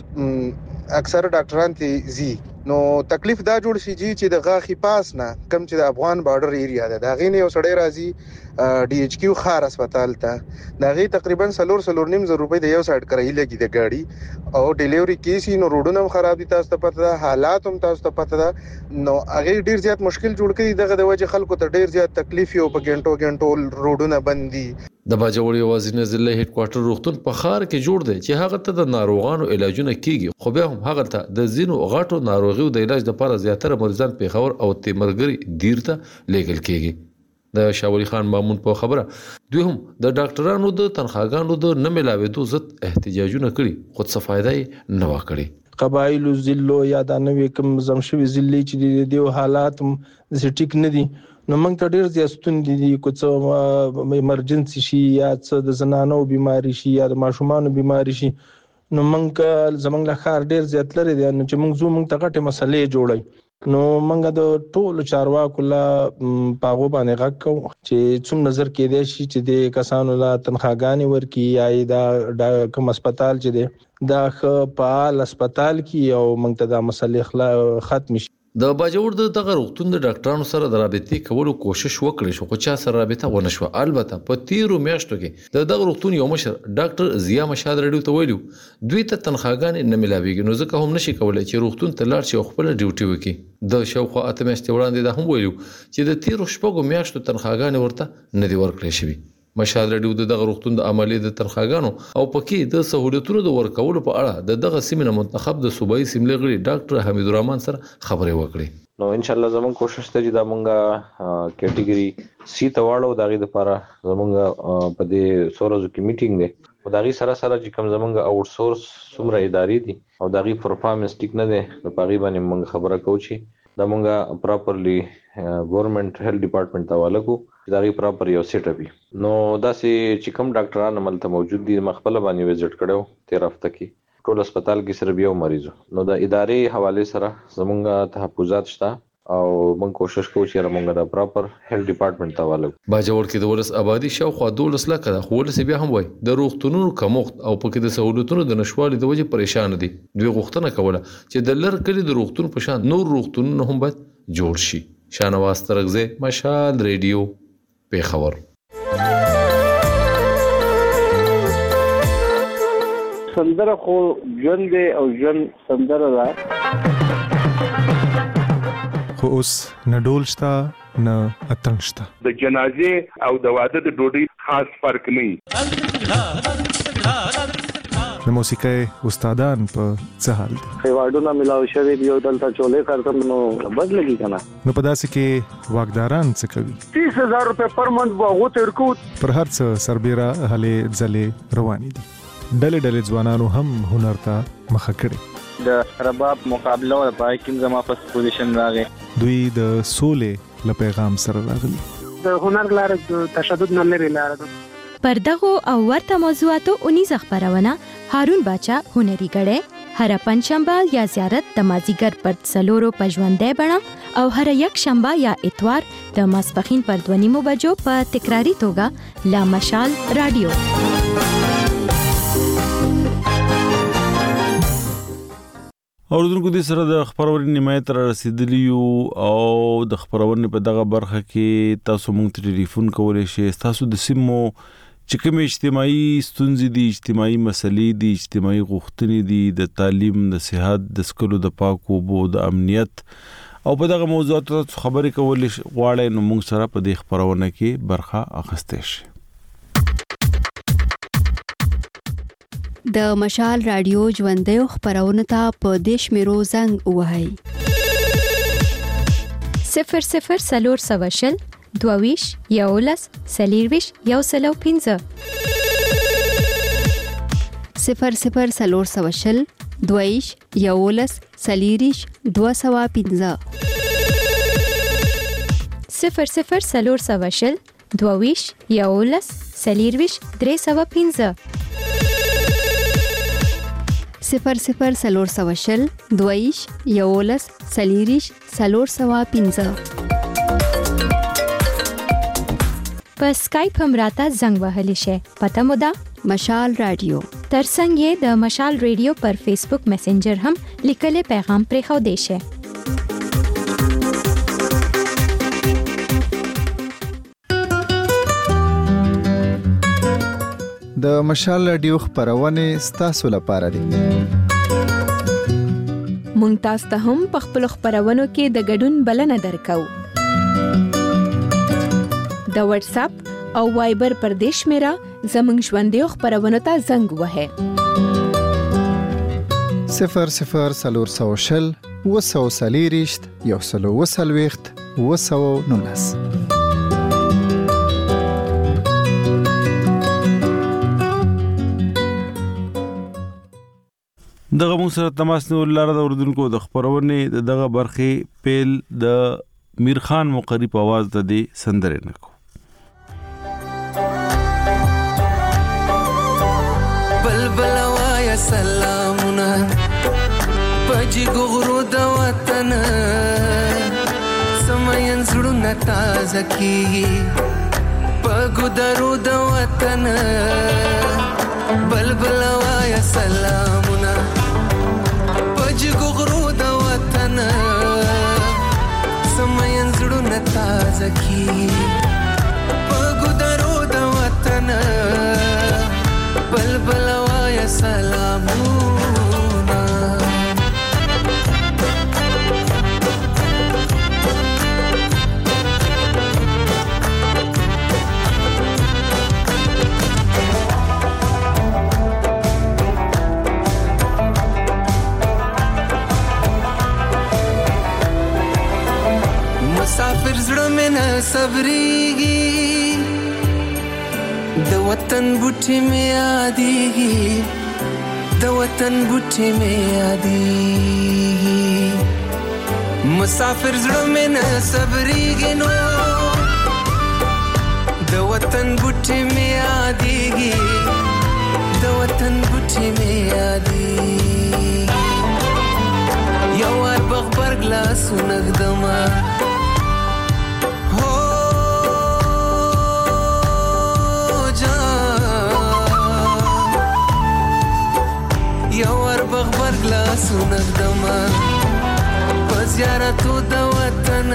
Speaker 22: اکثر ډاکټران ته زی نو تکلیف دا جوړ شي چې د غاخي پاس نه کم چې د افغان بارډر ایریا ده دا غینه یو سړی راځي ډي ایچ کیو خار هسپتال ته دا غي تقریبا 3.5 روپۍ د یو سایډ کرایي لګي د گاډي او ډیلیوري کیسي نو روډونه خراب دي تاسو ته پته ده حالات هم تاسو ته پته ده نو هغه ډیر زیات مشکل جوړ کړي دغه د وجه خلکو ته ډیر زیات تکلیف یو په ګنټو روډونه بندي.
Speaker 21: د باجوړ یوازینی ضلع هډ کوارټر روغتون په خار کې جوړ دی چې هغه ته د ناروغانو علاجونه کیږي خو بیا هم هغه ته د زینو غاټو ناروغیو د علاج لپاره زیاتره مریضان پیښور او تیمرګری دیر ته لیږل کیږي. د شاولی خان مامون په خبره دوی هم د ډاکټرانو د تنخواګانو د نه ملاوېدو ضد احتجاجونه کړي خو څه فائدې نه وکړي.
Speaker 23: قبایل ضلع یا د نوې کوم زمشوي ضلع چې د حالات ټیک نه دي نو موږ ته ډیر زیات ستونزې دي کوڅه ایمرجنسي شي یا څه د زنانو بیماری شي یا د ماشومان بیماری شي نو موږ زمونږ له خار ډیر زیات لري دي نو چې موږ ته غټه مسلې جوړي نو موږ د ټولو چارواکو لا پاغو باندې غږ کوو چې څوم نظر کې دی شي چې د کسانو لا تنخواګانې ورکي یا دا کوم هسپتال چې دی دا فعال هسپتال کې او موږ ته دا مسلې ختم شي.
Speaker 21: د باجوړ دغه روغتون د ډاکټرانو سره د رابطې کولو کوشش وکړي شو خو چا سره رابطه ونه شو. البته په تیرو میاشتو کې دغه روغتون یو مشر ډاکټر ضیا مشهد رډیو ته ویلو دوی ته تنخواګانې نه ملاويږي نو ځکه هم نشي کولای چې روغتون ته لاړ شي خپل ډیوټي وکړي. د شاوخوا 8 میاشتې وړاندې دا هم ویلو چې د تیرو شپږو میاشتو تنخواګانې ورته نه دی ورکړل شوی. مشهد رډیو دغه روغتون د عملی د تنخواګانو او پکې د سہولتونو د ورکولو په اړه دغه سیمه منتخب د صوبایي سیملې غړي ډاکټر حمید الرحمن سره خبرې وکړې.
Speaker 24: نو ان شاء الله زموږ کوشش ته چې دا مونږه کټګوري سی ته واړو دغه لپاره زموږ په دې سورزو کې میټینګ دی او دغه سره چې کوم زموږ آوټ سورس څومره ادارې دي او دغه پرفارمنس ټیک نه دی نو په غیبه باندې مونږ خبره کوو چې دا مونږه پراپرلی ګورنمنت هیلث ډپارټمنټ ته والګو دغه پراپر یو سیټ اپ نو دا چې کوم ډاکټران عملته موجود دي مخبل باندې وزټ کړو 13 هفته کې ټول هسپتال کې صرف یو مریض نو د ادارې حواله سره زمونږه تحفظات شته او موږ کوشش کوو چې موږ د پراپر هیلث ډپارټمنټ ته والو.
Speaker 21: باجوړ کې د ولس آبادی شاوخوا 12 لک ده خو ولس بیا هم وای د روغتونونو کمښت او پکې د سہولتونو د نشوالي د وجې پریشان دي. دوی غوښتنه کوله چې د لر کلی د روغتون په شان نور روغتونونه هم باید جوړ شي. شانواز ترغزه مشال ریډیو پیښور.
Speaker 9: سندره خو ژوند دی او ژوند سندره ده
Speaker 25: خو اوس نه ډول شته نه اتڼ شته.
Speaker 26: د جنازې او د واده د ډوډۍ خاص فرق نه
Speaker 25: د موسیقۍ استادان په څه حال دي؟
Speaker 9: ایوارډونه ملاو شوی دی او دلته چولې کارتم نو بد لګي کنه.
Speaker 25: نو په داسې کې واګداران څه کوي؟
Speaker 9: 30,000 روپے پر منث واغو تر کو
Speaker 25: پر هر څه سربېره هلې ځلې روانې دي. ډلې ځوانانو هم هنر ته مخه کړي.
Speaker 9: د رباب مقابله او پای کې زما په پوزیشن راغی.
Speaker 25: دوی د سولې له پیغام سره راغلي.
Speaker 27: د هنر لار د تشدد نه لري لار ده.
Speaker 28: پردغو او ورته موضوعاتو 19 خبرونه هارون باچا هنري غړې هر پنځشنبه یا زیارت د مازیګر پر څلورو پژوندې بڼه او هر یک شنبه یا اتوار د ماسپخین پر 2 بجو په تکراری توګه لا مشال رادیو.
Speaker 1: اوردونکو د سره د خبرونې نمایت را رسیدلی او د خبرونې په دغه برخه کې تاسو مونږ ته ټلیفون کولای شئ. تاسو د سیمو چې کوم اجتماعي ستونزې دي، اجتماعي مسلې دي، اجتماعي غوښتنې دي، د تعلیم، د صحت، د سکلو، د پاکو اوبو، د امنیت او په دغه موضوعاتو خبرې کولای غواړئ نو مونږ سره په دې خبرونه کې برخه اخیستئ شئ.
Speaker 2: د مشال رادیو ژوندۍ خبرونه ته په دیش میرو زنګ وهاي
Speaker 28: 00 سلور سواشل دوویش یولس سلیرویش یوسلو
Speaker 2: 15 00 سلور سواشل دوویش یولس سلیریش 215
Speaker 28: 00 سلور سواشل دوویش یولس سلیرویش 315
Speaker 2: 00 سلور سواشل دویش یولس سلیریش سلور سوا 15
Speaker 28: په سکایپ هم راته زنګ وهلی شي. پته مو ده
Speaker 2: مشال رادیو.
Speaker 28: ترڅنګ یې د مشال رادیو پر فیسبوک میسنجر هم لیکلي پیغام پرې خو دی شي.
Speaker 3: د مشال رادیو خبرونه ستاسو لپاره دي.
Speaker 14: مونږ تاسو ته هم په خپل خبرونو کې د ګډون بلنه درکو. د واتس اپ او وایبر پر دیش میرا زمنګ ژوندۍ خبرونو ته زنګ وهه
Speaker 3: 00 سلور سوشل وسو سلیریشت یوسلو وسلويخت وسو نونس.
Speaker 1: دغه مو سره تماس نیول لاره د اردوونکو د خبرونه دغه برخه پیل د میر خان مقری په आवाज د دې سندره نکو.
Speaker 4: بلبل وایا سلامونه پجی غرو د وطن سمین زړونه تازه کی پګو درو د وطن بلبل وایا سلامونه غرو د وطن سمین زړونه تازه کی پګو درو د وطن بلبل وایا سلامونه مسافر زړه مې نه صبرېږي د وطن بوټي مې یادېږي د وطن بوټي مې یادېږي مسافر زړه مې نه صبرېږي نو د وطن بوټي مې یادېږي د وطن بوټي مې یادېږي یو وار بغبرګ لاسونه ږدمه بغبر گلاسو نگدما پزیارتو د وطن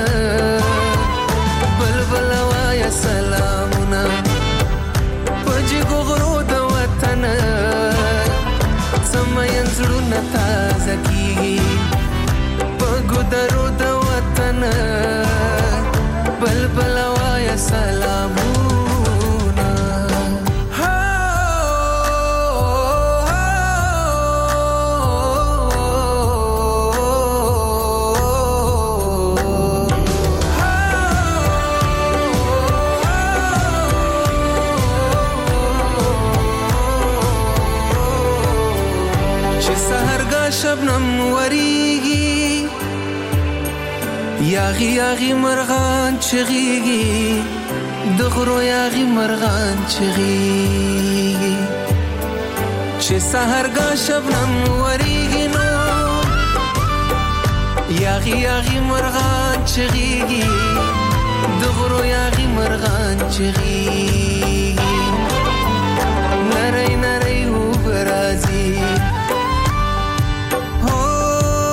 Speaker 4: بلبل وایا سلامونه پجی غرو د وطن سمین زړونه تازه کیږي پګو درو د وطن بلبل وایا سلامونه شبنم وریږي یاغي یاغي مرغان چغيږي د غرو یاغي مرغان چغيږي چې سحرګه شبنم وریږي نو یاغي یاغي مرغان چغيږي د غرو یاغي مرغان چغيږي نری نری و برازي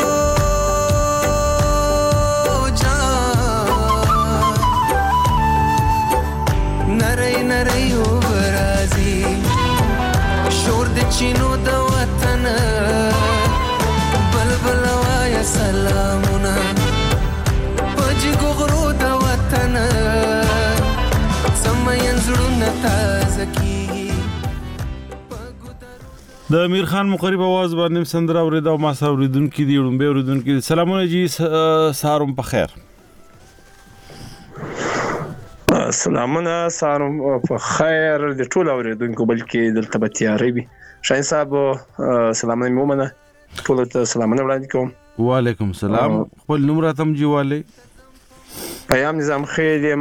Speaker 4: چینو د وطن بلبل وایا سلامونه پجګو غرو د وطن سمین زړونه تازه کیږي.
Speaker 1: د امیر خان مقرب आवाज باندې سندره اوریدا او ما سره اوریدونکو دی وړمبه اوریدونکو سلامونه جی سهارم په خیر.
Speaker 5: سلامونه سهارم په خیر د ټول اوریدونکو بلکې دلته به تیارې وي. شاهین صاحب سلامونه مومنه ټول ته سلامونه وړاندې کوم.
Speaker 1: وعلیکم السلام. خپل نوم راتم جیواله
Speaker 5: پیام نظام خیلیم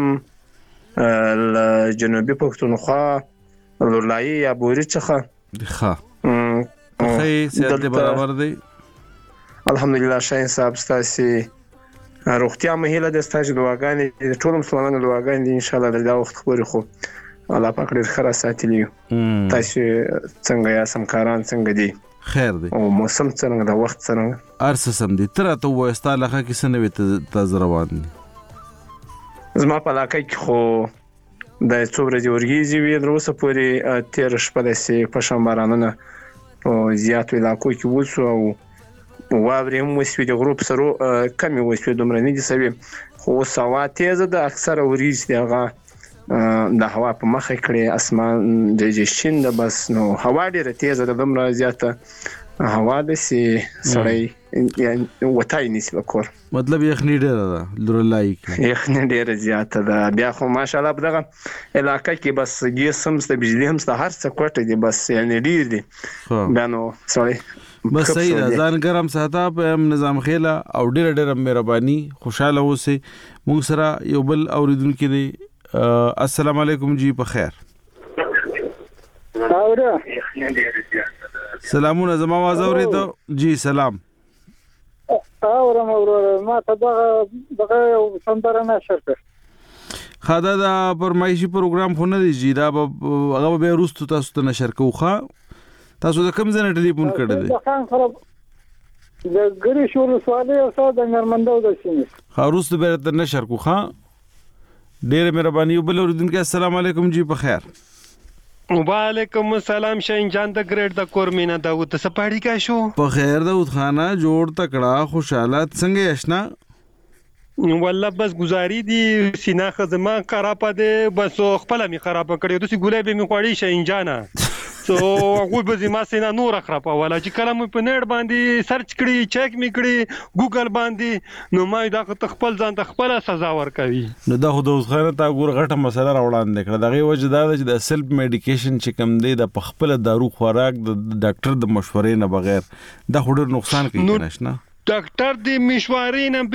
Speaker 5: جنوبي پښتونخوا لورلای یا بوري څخه
Speaker 1: ښه صحت برابر دی
Speaker 5: الحمدلله. شاهین صاحب ستاسو روغتیا مهاله د ستاسو دعاګانې د ټول مسلمانانو دعاګانې ان شاء الله د وخت خبرې خو الله پاک دې خیر ساتلی. تاسو څنګه یا سمکاران څنګه دي؟
Speaker 1: خیر دی.
Speaker 5: او موسم څنګه د وخت څنګه؟
Speaker 1: ارس سم دي. تر ته وستاله کې سنوي ته روان دي.
Speaker 5: زما په علاقه کې خو د څو ورځې ورګیږي وی دروسه پورې تیر شپه د په شمبارانه او زیات علاقو کې وڅو او واوري هم وسوي د غروب سره کمی وسوي دومره نه دي سوي خو سوا تیزه د اکثره ورګیږي دغه د هوا په مخه کړي اسمان د جشین د بس نو هوا ډیره تیزه د دومره زیاته هوا د سي سړی يعني وتاي نيسي وکور
Speaker 1: مطلب یخنی ډیره ده لورلای
Speaker 5: یخنی ډیره زیاته ده بیا خو ماشاءالله بدغه علاقه کې بس جسم ست بجلی هم ست هر څه کوټه دي بس يعني ډیر دي بانو سوري
Speaker 1: بس صحیح ده ځان ګرم ساته په نظام خیله او ډیره مهرباني خوشاله اوسئ. موږ سره یو بل اوریدونکو دی. السلام علیکم جی په خیر. سلامونه زما आवाज اوریدو جی سلام.
Speaker 27: اورم ما ته دغه سندره نشر کړ.
Speaker 1: خاطر دا پرمایشي پروګرام خو نه دی جی دا هغه به روستو تاسو ته نشر کوخه. تاسو د کوم ځای ټلیفون کړی دی؟
Speaker 27: د خان خراب د ګری شور سواله او ساده نرمندو د سینې.
Speaker 1: خاروست به تر نشر کوخه. ډېر مهرباني وبل اوریدونکو السلام علیکم جی په خیر.
Speaker 6: وعلیکم السلام شاهین جان د ګریډ د کورمینا داوود سپاړی کا شو
Speaker 1: په خیر داوود خانه جوړ تکړه خوشاله څنګه آشنا
Speaker 6: والله بس گزاري دي سینا خزما خراب ده بس خپل می خراب کړی دوی ګلابي می خوړی شاهین جانا سو هغه به زما سینا نور خراب ولا چې کلم په نړ باندې سرچ کړی چیک می کړی ګوګل باندې نو ما دا خپل ځان ته خپل سزا ورکوي
Speaker 1: نو دا خو د خانه تا ګور غټه مسله راوړاندې کړه دغه وجه دا چې د سیلف میډیکیشن چې کم دی د خپل دارو خوراک د ډاکټر د مشورې نه بغیر دا خوري نقصان کوي نشنه
Speaker 6: ډاکټر دې مشورې نه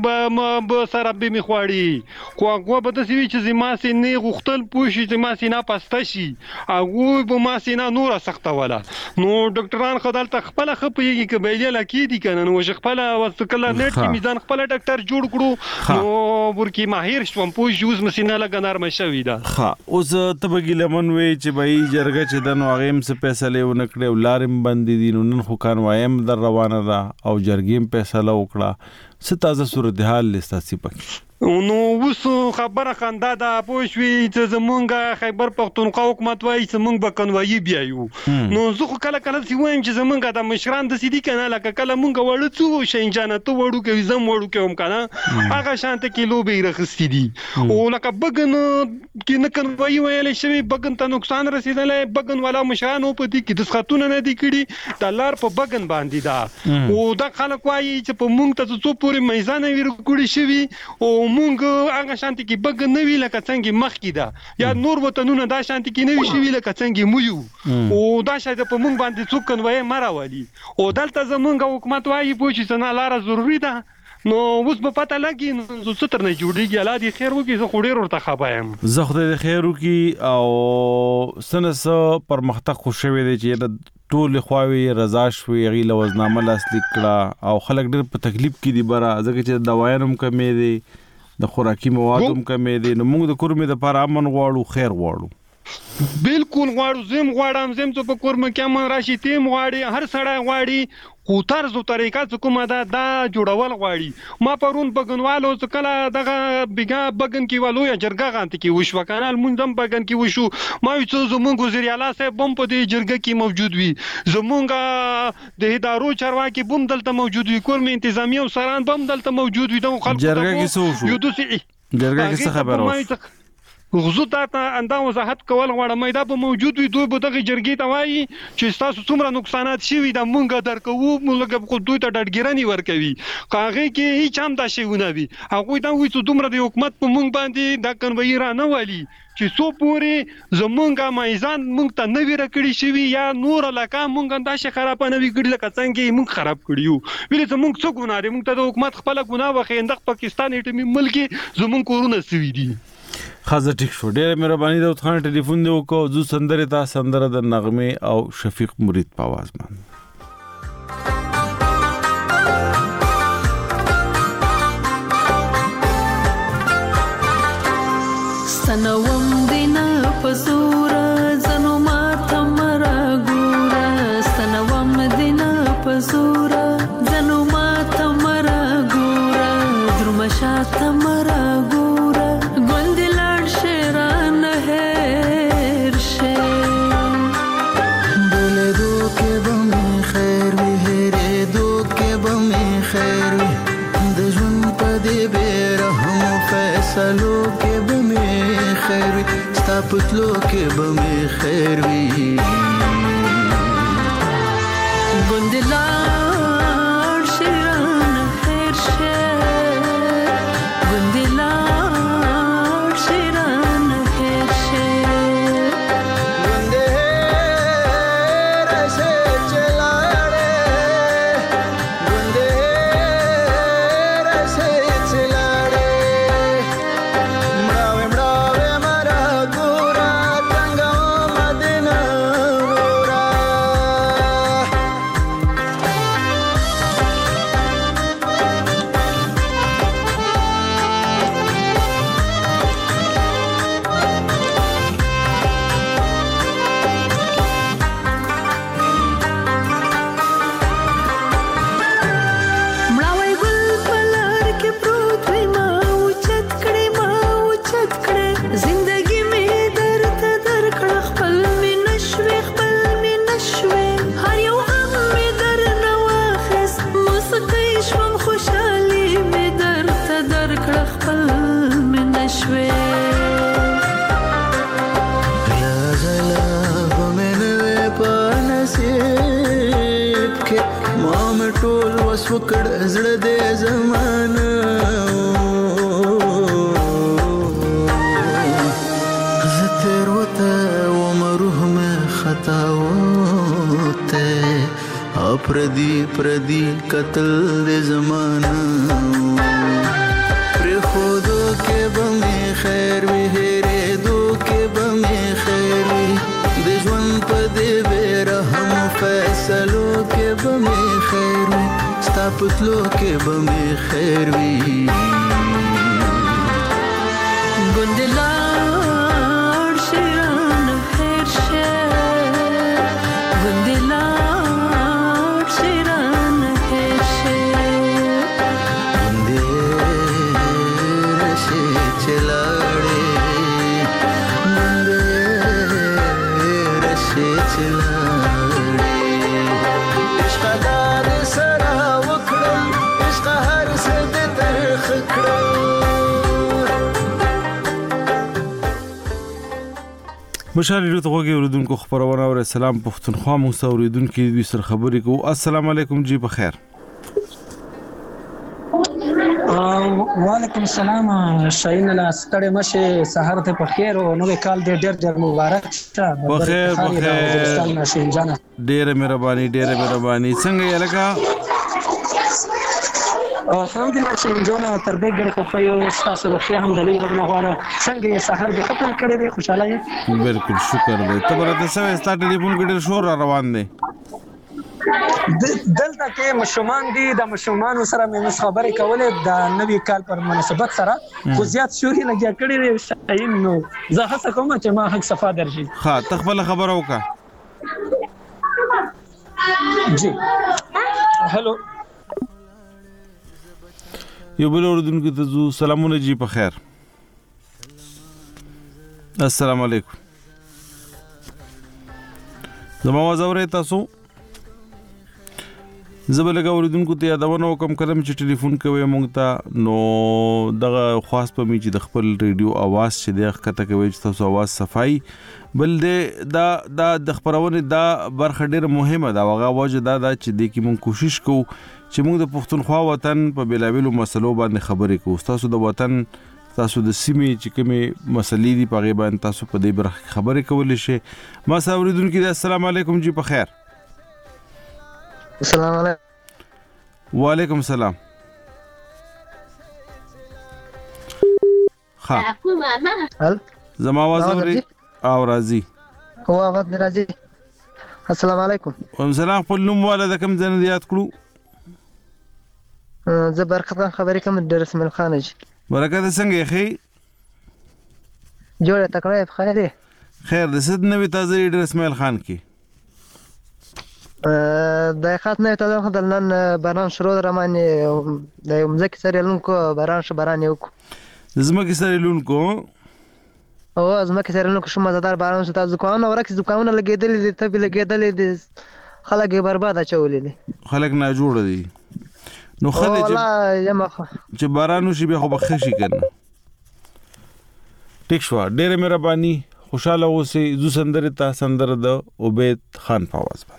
Speaker 6: به سره به مخواړي خو هغه به د سوي چې زما سي نه غختل پوښي چې ما سي نه پاسته شي هغه به ما سي نه نور سخته ولا نو ډاکټران خدای ته خپل خپيږي کې بیل لکې دي کنه نو خپل وسکله نت کې میزان خپل ډاکټر جوړ کړو نو ورکی ماهر شوم پوښ یوز مسینه لګ نرم شوی دا
Speaker 1: ها اوس تبګی لمن وی چې بای جرګه چې د نو هغه هم څه پیسې ونکړي ولارم بندي دي نو نن خو کان وایم در روانه ده او جرګې فیصله وکړه څه تازه صورتحال لستاسي پکې
Speaker 6: نو وس خبره خندا دا پوښوي چې زمونږه خیبر پختونخوا حکومت وایي چې مونږ به کنوایي بیايو نو زه خو کله سی وایم چې زمونږه د مشران د سیدی کنه لکه کله مونږ وړو څو شینجانه ته وړو کې زم وړو کې هم کنه هغه شانته کیلو به رخصتي دي او لکه بګن کې نه کنوایي ویل شي بګن ته نقصان رسیدلې بګن والا مشران په دې کې د خاتون نه دي کړي د لار په بګن باندې دا او دا خلک وایي چې په مونږ ته څو پورې میزان ورکړي شي او مونږ هغه شانتي کې بګ نه وی لکه څنګه مخ کې دا یا نور وطنونه دا شانتي کې نه وی شي لکه څنګه مو یو او دا شاید په مونږ باندې څوک کنوي مراولي او دلته زمونږ حکومت وایي پوه چې نه لار ضروری ده نو اوس په پته لګي نو ستر نه جوړیږي الله دې خیر وکړي زه خوري ورته خبایم
Speaker 1: زه خدای خیر وکړي او سنس پرمختګ خوشوي دي چې ټول خواوي رضا شوي غي لوزنامه لاسلیک کړه او خلک ډېر په تکلیف کې دي برا ځکه چې دوايانم کمې دي د خوراکي موادم کمې دي نو موږ د کورمې د لپاره امن غواړو خیر غواړو
Speaker 6: بالکل غواړو زم غواړم زم ته په کورم کې من راشي تیم غواړي هر سړی غواړي خو طرز او طریقه کومه دا جوړول غواړي ما پرون بګنوالو کله دغه بیګا بګن کې والو یا جرګه غانت کې وشو کانال مونږ هم بګن کې وشو ما یو زمونږ وزیر اعلی صاحب بم په دې جرګه کې موجود وي زمونږ د ادارو چارواکي بم دلته موجود وي کورم انتظامیه او سران بم دلته موجود وي د خلکو
Speaker 1: جرګه کې څه وشو جرګه کې څه خبره وشو غوښتل تا انده وضاحت کول غواړم دا به موجود وي دوی به دغه جرګې ته وایي چې تاسو څومره نقصانات شوي دا مونږ درکو مونږ دوی ته ډاډګیرنې ورکوي هغه کې هیڅ هم دا شیونه وي هغه دا وایي چې دومره د حکومت په مونږ باندې دا کنوي را نه والي چې څو پورې زمونږه مایزان مونږ ته نوی راکړي شوی یا نور علاقه مونږ انداشه خراب نه وی کړی لکه څنګه مونږ خراب کړیو ویل چې مونږ څه ګناه دي مونږ ته د حکومت خپل ګناه وخیندق پاکستان ایټمی ملک زمونږ کورونه سوي دي خازه ټیک شو ډېر مهرباني د خان ټلیفون دی وکاو زو سندره تا سندره د نغمه او شفیق مرید په आवाज باندې
Speaker 7: سنوم دینا پزورا زنو ماته مرا ګورا سنوم دینا پزورا زنو ماته مرا ګورا درمشاته مرا ګورا ګوندلار شیران هر شه
Speaker 4: بوله دو کې بم خیر وی هره دو کې بم خیر وی د ژوند په دې بیرحم فیصلو کې بم خیر وی ستا پتلو کې بم خیر وی
Speaker 7: ګوندلار شیران هر شه ګوندلار شیران هر شه
Speaker 4: ګونده رسه چلاړې ګونده رسه چلاړې مړاوې مرا ګورا څنګه مدینه ګورا
Speaker 7: مړاوی ګل پلار کې پروت وي ما اوچت کړې زندګي مې درته درکړه خپل مې نشوي هر یو غم مې درنه واخیست موسیقي شوم خوشحالي مې درته درکړه خپل مې نشوي
Speaker 4: غلا غلا بمنوي په نصیب کې ما مې ټول وس وکړ زړه دې زمانه زه تیر وته ومروح مې خطا وته پردي قتل دې زمانه پر خودو کې بمې خیر وی هره دو کې بمې خیر وی د ژوند په دې بیرحم فیصلو کې بمې خیر وی ستا پتلو کې بمې خیر وی
Speaker 7: ګوندلار شیران هر شه ګوندلار شیران هر شه
Speaker 4: ګونده رسه چلاړې ګونده رسه چلاړې عشق دار سره وکړم عشق هر څه دې ترخ کړم
Speaker 1: مشال ریډیو ته غوږی اوریدونکو خبرونه او سلام پښتونخوا مو اوریدونکو دوی سره خبرې کوو السلام علیکم جی بخیر
Speaker 8: وعلیکم السلام شاین لا ستړي مشه سحر ته په خیر او نو کال دې ډېر مبارک شه
Speaker 1: بخیر ډېر مهرباني څنګه یې لګا
Speaker 8: الحمدلله چې جوړه تر دې ګر خو یو تاسو د خیر هم دلیل نه غواړم څنګه یې سحر دې ختم کړی دی خوشاله یې
Speaker 1: بالکل شکر دې ته برته سوي ستاسو ټلیفون کې ډېر شور روان دی
Speaker 8: دلته کې مشومان دي د مشومان سره مې خبرې کولې د نوي کال پر مناسبت سره خو زیات شوري لګیا کړی دی شاین نو زه هڅه کوم چې ما حق صفا درشي
Speaker 1: ها تخبل خبر وکا
Speaker 8: جی هلو
Speaker 1: یو بل اوردونکو ته زو سلامونه جی په خیر السلام علیکم زما आवाज اورئ تاسو زبلګه اوریدونکو ته یادونه وکم کلم چې ټلیفون کوي مونږ ته نو دغه خاص په می چې د خپل ریډیو आवाज چې د خطه کوي چې تاسو आवाज صفای بل د خبرونه دا برخه ډیره مهمه ده واغه وجه دا چې د کی مونږ کوشش کوو چې مونږ د پښتونخوا وطن په بیلابیلو مسلو باندې خبرې کوو تاسو د وطن تاسو د سیمې چې کومه مسلې دي په غیبان تاسو په دې برخه خبرې کولې شي ما ساوریدونکو د السلام علیکم جی په خیر
Speaker 10: السلام علیکم
Speaker 1: وعلیکم السلام ها زما आवाज اوري او راځي
Speaker 10: هو आवाज راځي السلام علیکم
Speaker 1: وعلیکم په نوم والده کوم ځنه یاد کړو
Speaker 10: زه برکت خبرې کوم د رسمل خانج
Speaker 1: برکت څنګه خې
Speaker 10: جوړه تکړه خیر
Speaker 1: خیر د سید نوې تازه رسمل خان کې
Speaker 10: د خاص نه ته د نن باران شروع رمانه د مزک سره لونکو باران یو
Speaker 1: زمکه سره لونکو
Speaker 10: او زمکه سره لونکو شوم مزدار باران شته ځکه ورکه ځکهونه لګیدل دي ته به لګیدل دي خلک برباد اچولې دي
Speaker 1: خلک نه جوړ دي نو خلک چې باران وشي به خو بخښي کنه ټیک شو ډېر مهرباني خوشاله اوسئ زو سندره ته سندره د عبید خان په आवाज باندې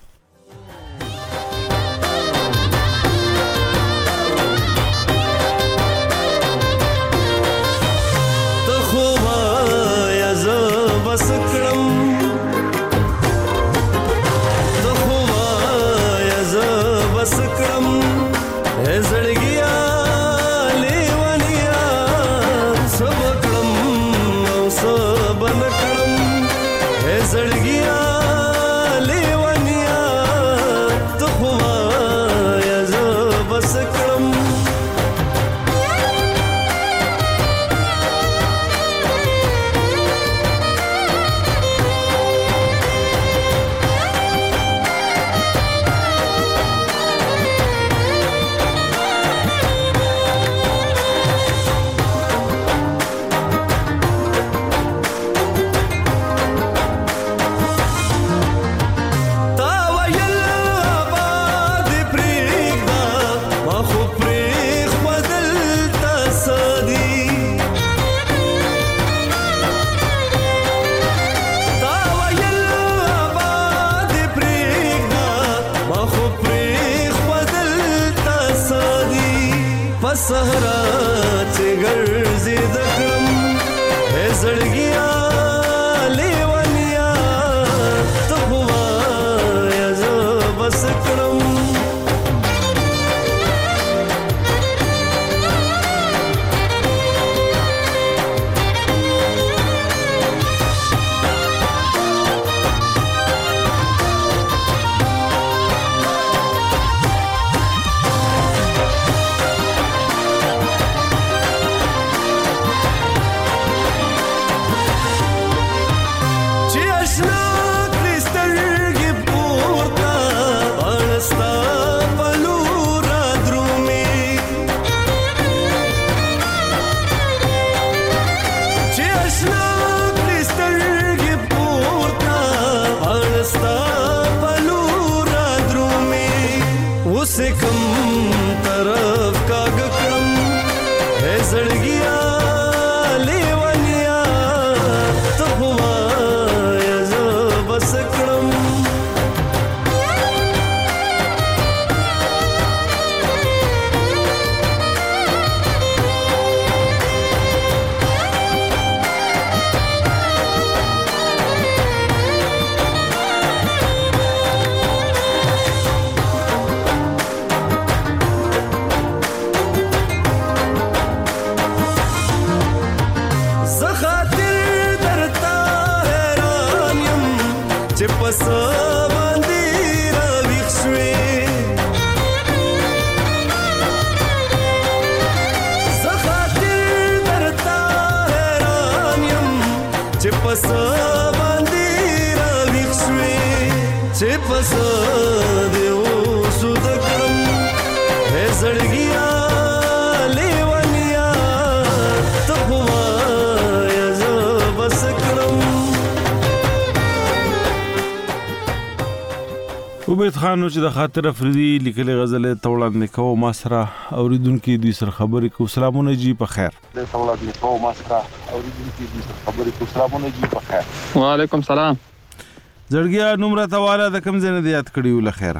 Speaker 11: صحرا چې ګرځي د کړم هې زړګیا لیوانیا ته وایا زه بس کړم چې پس باندې را وښ پس باندې را ویښ شوې چې پس دې اوسو د کړم هې زړګیا لیونیا ته خو وایه زه بس کړم.
Speaker 1: عبید خان چې د خاطر افریدي لیکلې غزل ته وړاندې کوو ما سره اوریدونکي دوی سره خبرې کوو. سلامونه جی په خیر.
Speaker 12: وعلیکم سلام.
Speaker 1: زړګیا نوم راته والا د کوم ځای نه یاد کړي وو لخیره؟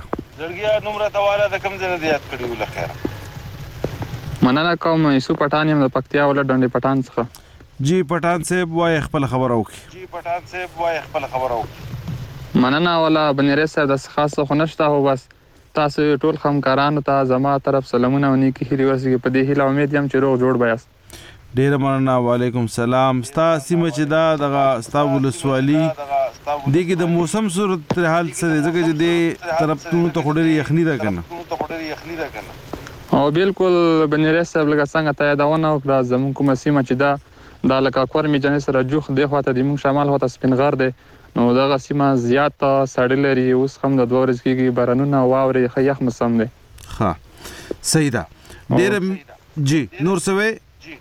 Speaker 12: مننه کوم. یوسف پټان یم د پکتیا ولایت ډنډې پټان څخه.
Speaker 1: جی پټان صاحب وایي خپل خبره وکړي.
Speaker 12: مننه ولا بنیری صاحب د خاص خو نشته، خو بس تاسو ټول همکارانو ته زما طرف سلامونه او نیکی هیلې ورسېږي. په دې هیله امید یم چې روغ جوړ به یاست.
Speaker 1: ډیره مننه. وعلیکم سلام. ستا سیمه چې دا دغه ستا ولسوالي دې کې د موسم صورت حال څه دی؟ ځکه چې دې طرفونو ته خو ډېرې یخني ده که نه؟
Speaker 12: او بالکل بنیری صاحب لکه څنګه ته یادونه وکړه زموږ کومه سیمه چې دا لکه کورمې جنې سره جوخ دې خواته د موږ شمال خواته سپین غر دی، نو دغه سیمه زیات سړی لري. اوس هم د 2 ورځې کېږي بارانونه واورې ښه یخ موسم دی.
Speaker 1: ښه صحیح ده. ډېره جی نور څه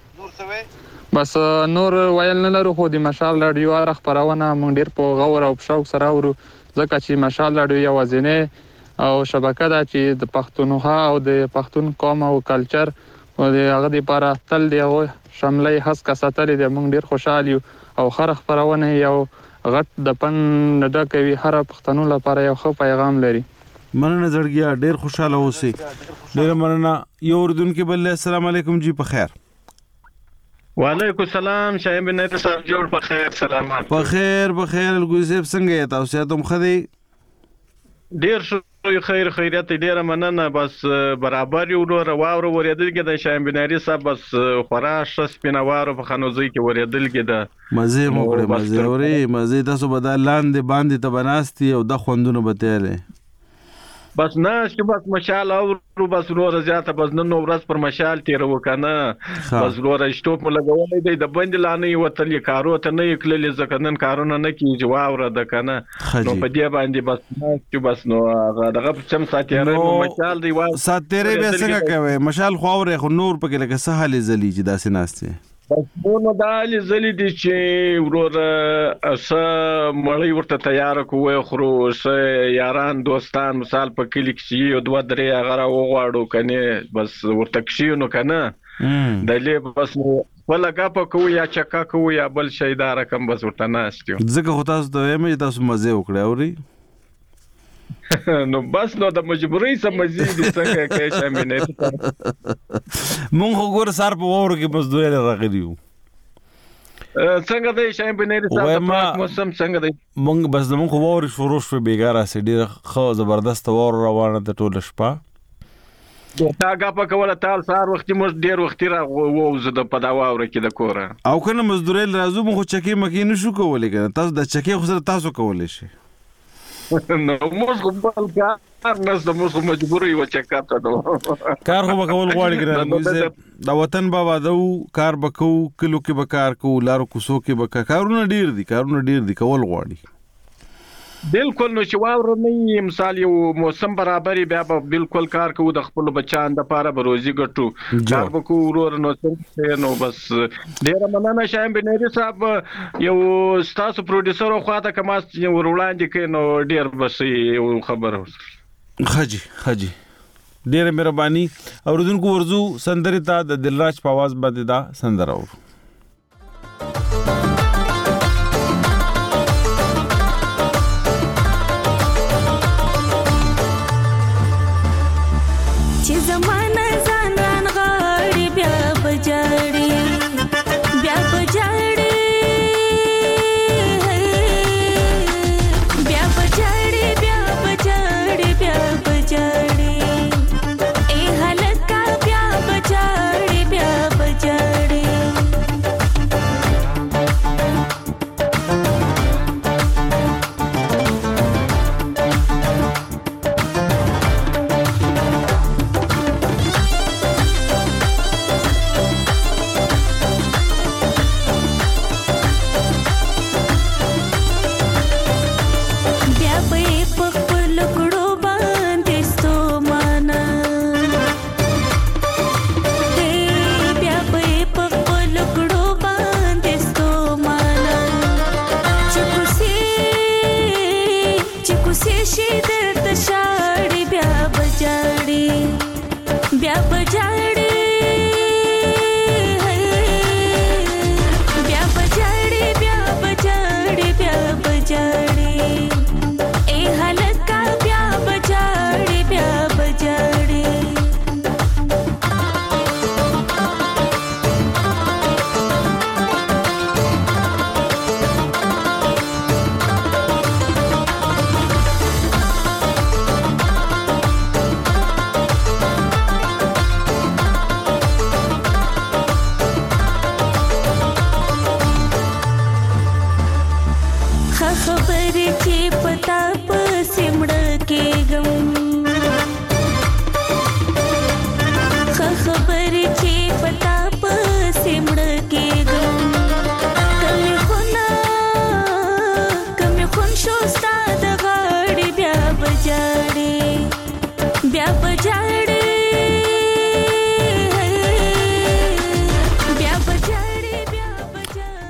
Speaker 12: بس نور ویل نه لرو، خو د مشال راډیو هره خپرونه موږ ډېر په غور او په شوق سره اورو، ځکه چې مشال راډیو یوازینۍ او شبکه ده چې د پښتونخوا او د پښتون قوم او کلچر او د هغه دپاره تل د هغوی شمله یې هسکه ساتلې ده. موږ ډېر خوشحال یو او هره خپرونه یو غټ د پن ډکه وي، هره پښتنو لپاره یو ښه پیغام لري.
Speaker 1: مننه زړګیا، ډېر خوشحاله اوسئ. ډېره مننه. یو اردوونکی بل دی. السلام علیکم جی په خیر.
Speaker 13: وعلیکم سلام. شاهین بن نیر صاحب جوړ په خیر. سلامات
Speaker 1: په خیر په خیر. الګوی صاحب څنګه یې تاسو یې ته ښه دی؟
Speaker 13: ډېر ښه خیر خیریت. ډېره مننه. بس برابر یو وروره واوره ورېدل کې د شاهین بن نیر صاحب بس خورا ښه سپینه واوره په خانوزۍ کې ورېدل کې ده.
Speaker 1: مزې مو کړې مزې اورې مزې. تاسو به دا لاندې باندې ته به ناست یې او دا خوندونه به تیری
Speaker 13: بس ناست چې بس مشال اورو بس وروره زیاته بس نن ورځ پر مشال تېروو که نه. بس وروره شټوپ مو لګولی دی د بندې لا نه یې وتلې کارو ته نه یې تللې ځکه نن کارونه نه کېږي واوره ده که نه. نو په دې باندې بس ناست یو بس نو هغه دغه چم ساتېری مو مشال دی.
Speaker 1: ساتېری بیا څنګه کوئ؟ مشال خو اورئ خو نور پکې لکه څه حالې ځلي چې داسې ناست یې؟
Speaker 13: بس نو دا حالې ځلي دي چې وروره ښه مړۍ ورته تیاره کړو وخورو، ښه یاران دوستان مثال په کلي کې چې یو 2-3 هغه راوغواړو که نه بس ورته کښېنو که نه دلې بس نو خپله ګپه کوو یا چکه کوو یا بل شی دا رقم بس ورته ناست یو.
Speaker 1: ځکه خو تاسو ته وایم چې تاسو مزې وکړئ اورئ.
Speaker 13: نو بس نو د مجبورۍ څه مزې دي څنګه کوې شامینې.
Speaker 1: مونږ خو ګوره سهار په واورو کې مزدورۍ له راغلي یو.
Speaker 13: څنګه دی شامینې صاحب د پاک موسم څنګه دی؟
Speaker 1: مونږ بس زمونږ خو واورې شروع شوې بېګا راسې ډېره ښه زبردسته واوره روانه ده ټوله شپه.
Speaker 13: تا ګپه کوله تال سهار وختي موږ ډېر وختي راووځو په دا واوره کې د کوره
Speaker 1: او که نه مزدورۍ له راځو مونږ خو چکې مکې نه شو کولی که نه. تاسو د چکې خو سره تاسو کولی شئ.
Speaker 13: نو موږ خو بل کار نشته، موږ خو مجبور یو چې کار ته دوه
Speaker 1: کار خو به کول غواړي ګران د وطن به واده وو کار به کوو کلو کې به کار کوو لارو کوڅو کې به کارونه ډېر دي کول غواړي.
Speaker 13: بالکل نو چې واوره نه وي مثال یو موسم برابر بیا به بالکل کار کوو د خپلو بچیانو دپاره به روزي ګټو کار به کوو وروره نو څنګه نو بس ډېره مننه. شاهین بن نیر صاحب یو ستاسو پروډیوسر خواته که ما ور وړاندې کړې نو ډېر به ښه یو خبره
Speaker 1: ښه جي ډېره مهرباني. اورېدونکو ورځو سندرې ته د دلراج په اواز باندې دا سندره اورو.
Speaker 7: ए हलका प्या बजाड़ी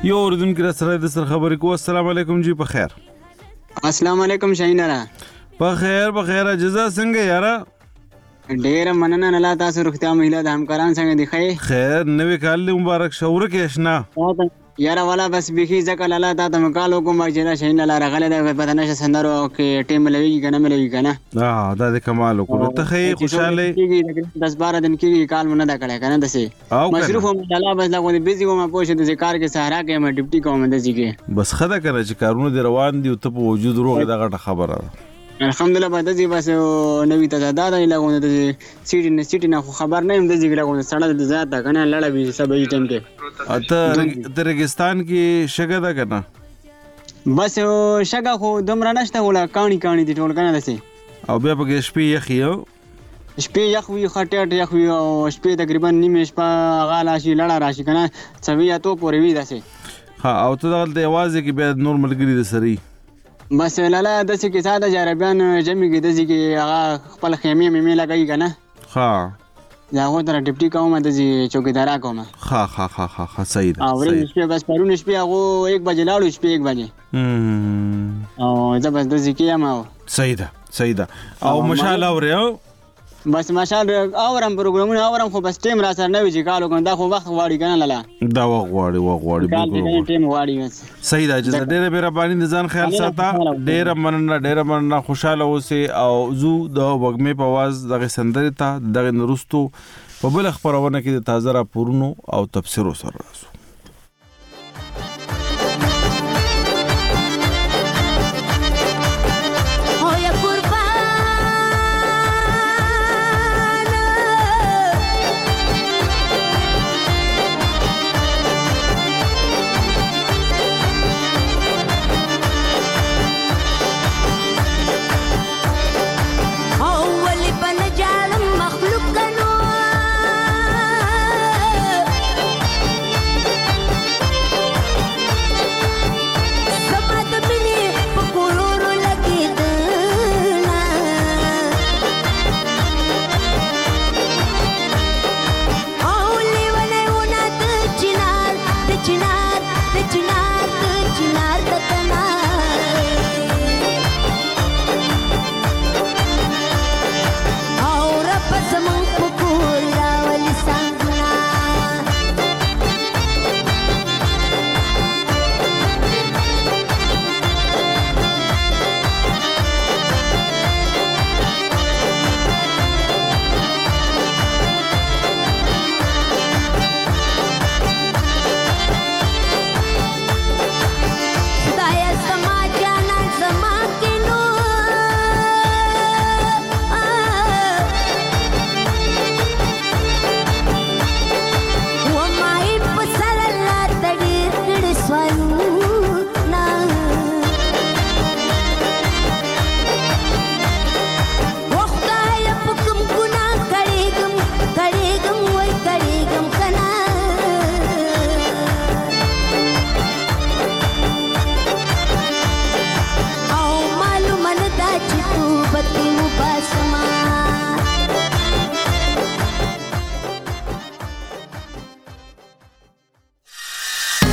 Speaker 1: یو اوریدونکو سره د سر خبرې کو. السلام علیکم جی په خیر.
Speaker 15: السلام علیکم شاهینره.
Speaker 1: په خیر اجازه څنګه یاره؟
Speaker 15: ډیره مننه نه لا تاسو روغتیا مهله د همکاران څنګه دی خیر؟
Speaker 1: خیر نوې کال مبارک شوره کې آشنا.
Speaker 15: یاره والا بس بخي ځکه لاله تا ته مکالو کوم چې شاهین لاله راغله د پته نشه سندرو کې ټیم لوي کنه ملوي کنه.
Speaker 1: دا د کمال وکړو ته خې خوشاله
Speaker 15: 10-12 دن کې کال مونږ نه کړه کنه دسه مصروف هم لاله بس لا کوم بيزي ومه پوښتنه د کار کې سهارا کې ما ډیپټي کوم د ځګه
Speaker 1: بس خدا کړه چې کارونه دی روان دي او ته په وجود روغ دغه خبره ده.
Speaker 15: الحمدلله بعد دې بس نوې تازه دا لګونه د سیټي نه خبر نه هم د ځګه لګونه سړی د ذات کنه لړ به سبا یې ټیم کې
Speaker 1: اته د ریګستان کې شګه ده کنه
Speaker 15: بس شګه خو دومره نشته ولا کانی دي ټول کنه دسي
Speaker 1: او بیا په شپې
Speaker 15: یخ وي خټه یخ وي او شپې تقریبا نیمه شپه غاله شي لړ راشي کنه څویا تو پورې وي دسي
Speaker 1: ها او ته د आवाज کې بیا نورمال ګری د سری
Speaker 15: بس لاله د څه کې ساده جربیان جمع کې د ځکه هغه خپل خیمه مې لګای کنه
Speaker 1: ها
Speaker 15: دا هو تر ډیپټي کومه د چوکیدارا کومه
Speaker 1: ها صحیح ده.
Speaker 15: او ورځ شپه بس پرون شپه هغه 1 بجې لاړو شپه 1 بجې او زه بس د ځکه یم.
Speaker 1: صحیح ده او مشال اوري
Speaker 15: بس ماشال اورم پروګرامونه اورم خو بس ټیم را سره نه وی چې کالو کنه دا خو وخت واړی کنه لاله
Speaker 1: دا وخت واړی
Speaker 15: بالکل ټیم واړی بس
Speaker 1: صحیح ده چې ډېر مهرباني د ځان خیال ساته. ډېر مننه خوشاله اوسې او زو د وګمې په आवाज دغه سندرې ته دغه نرستو په بل خبرونه کې د تازه راپورونو او تفسیرو سره راسو.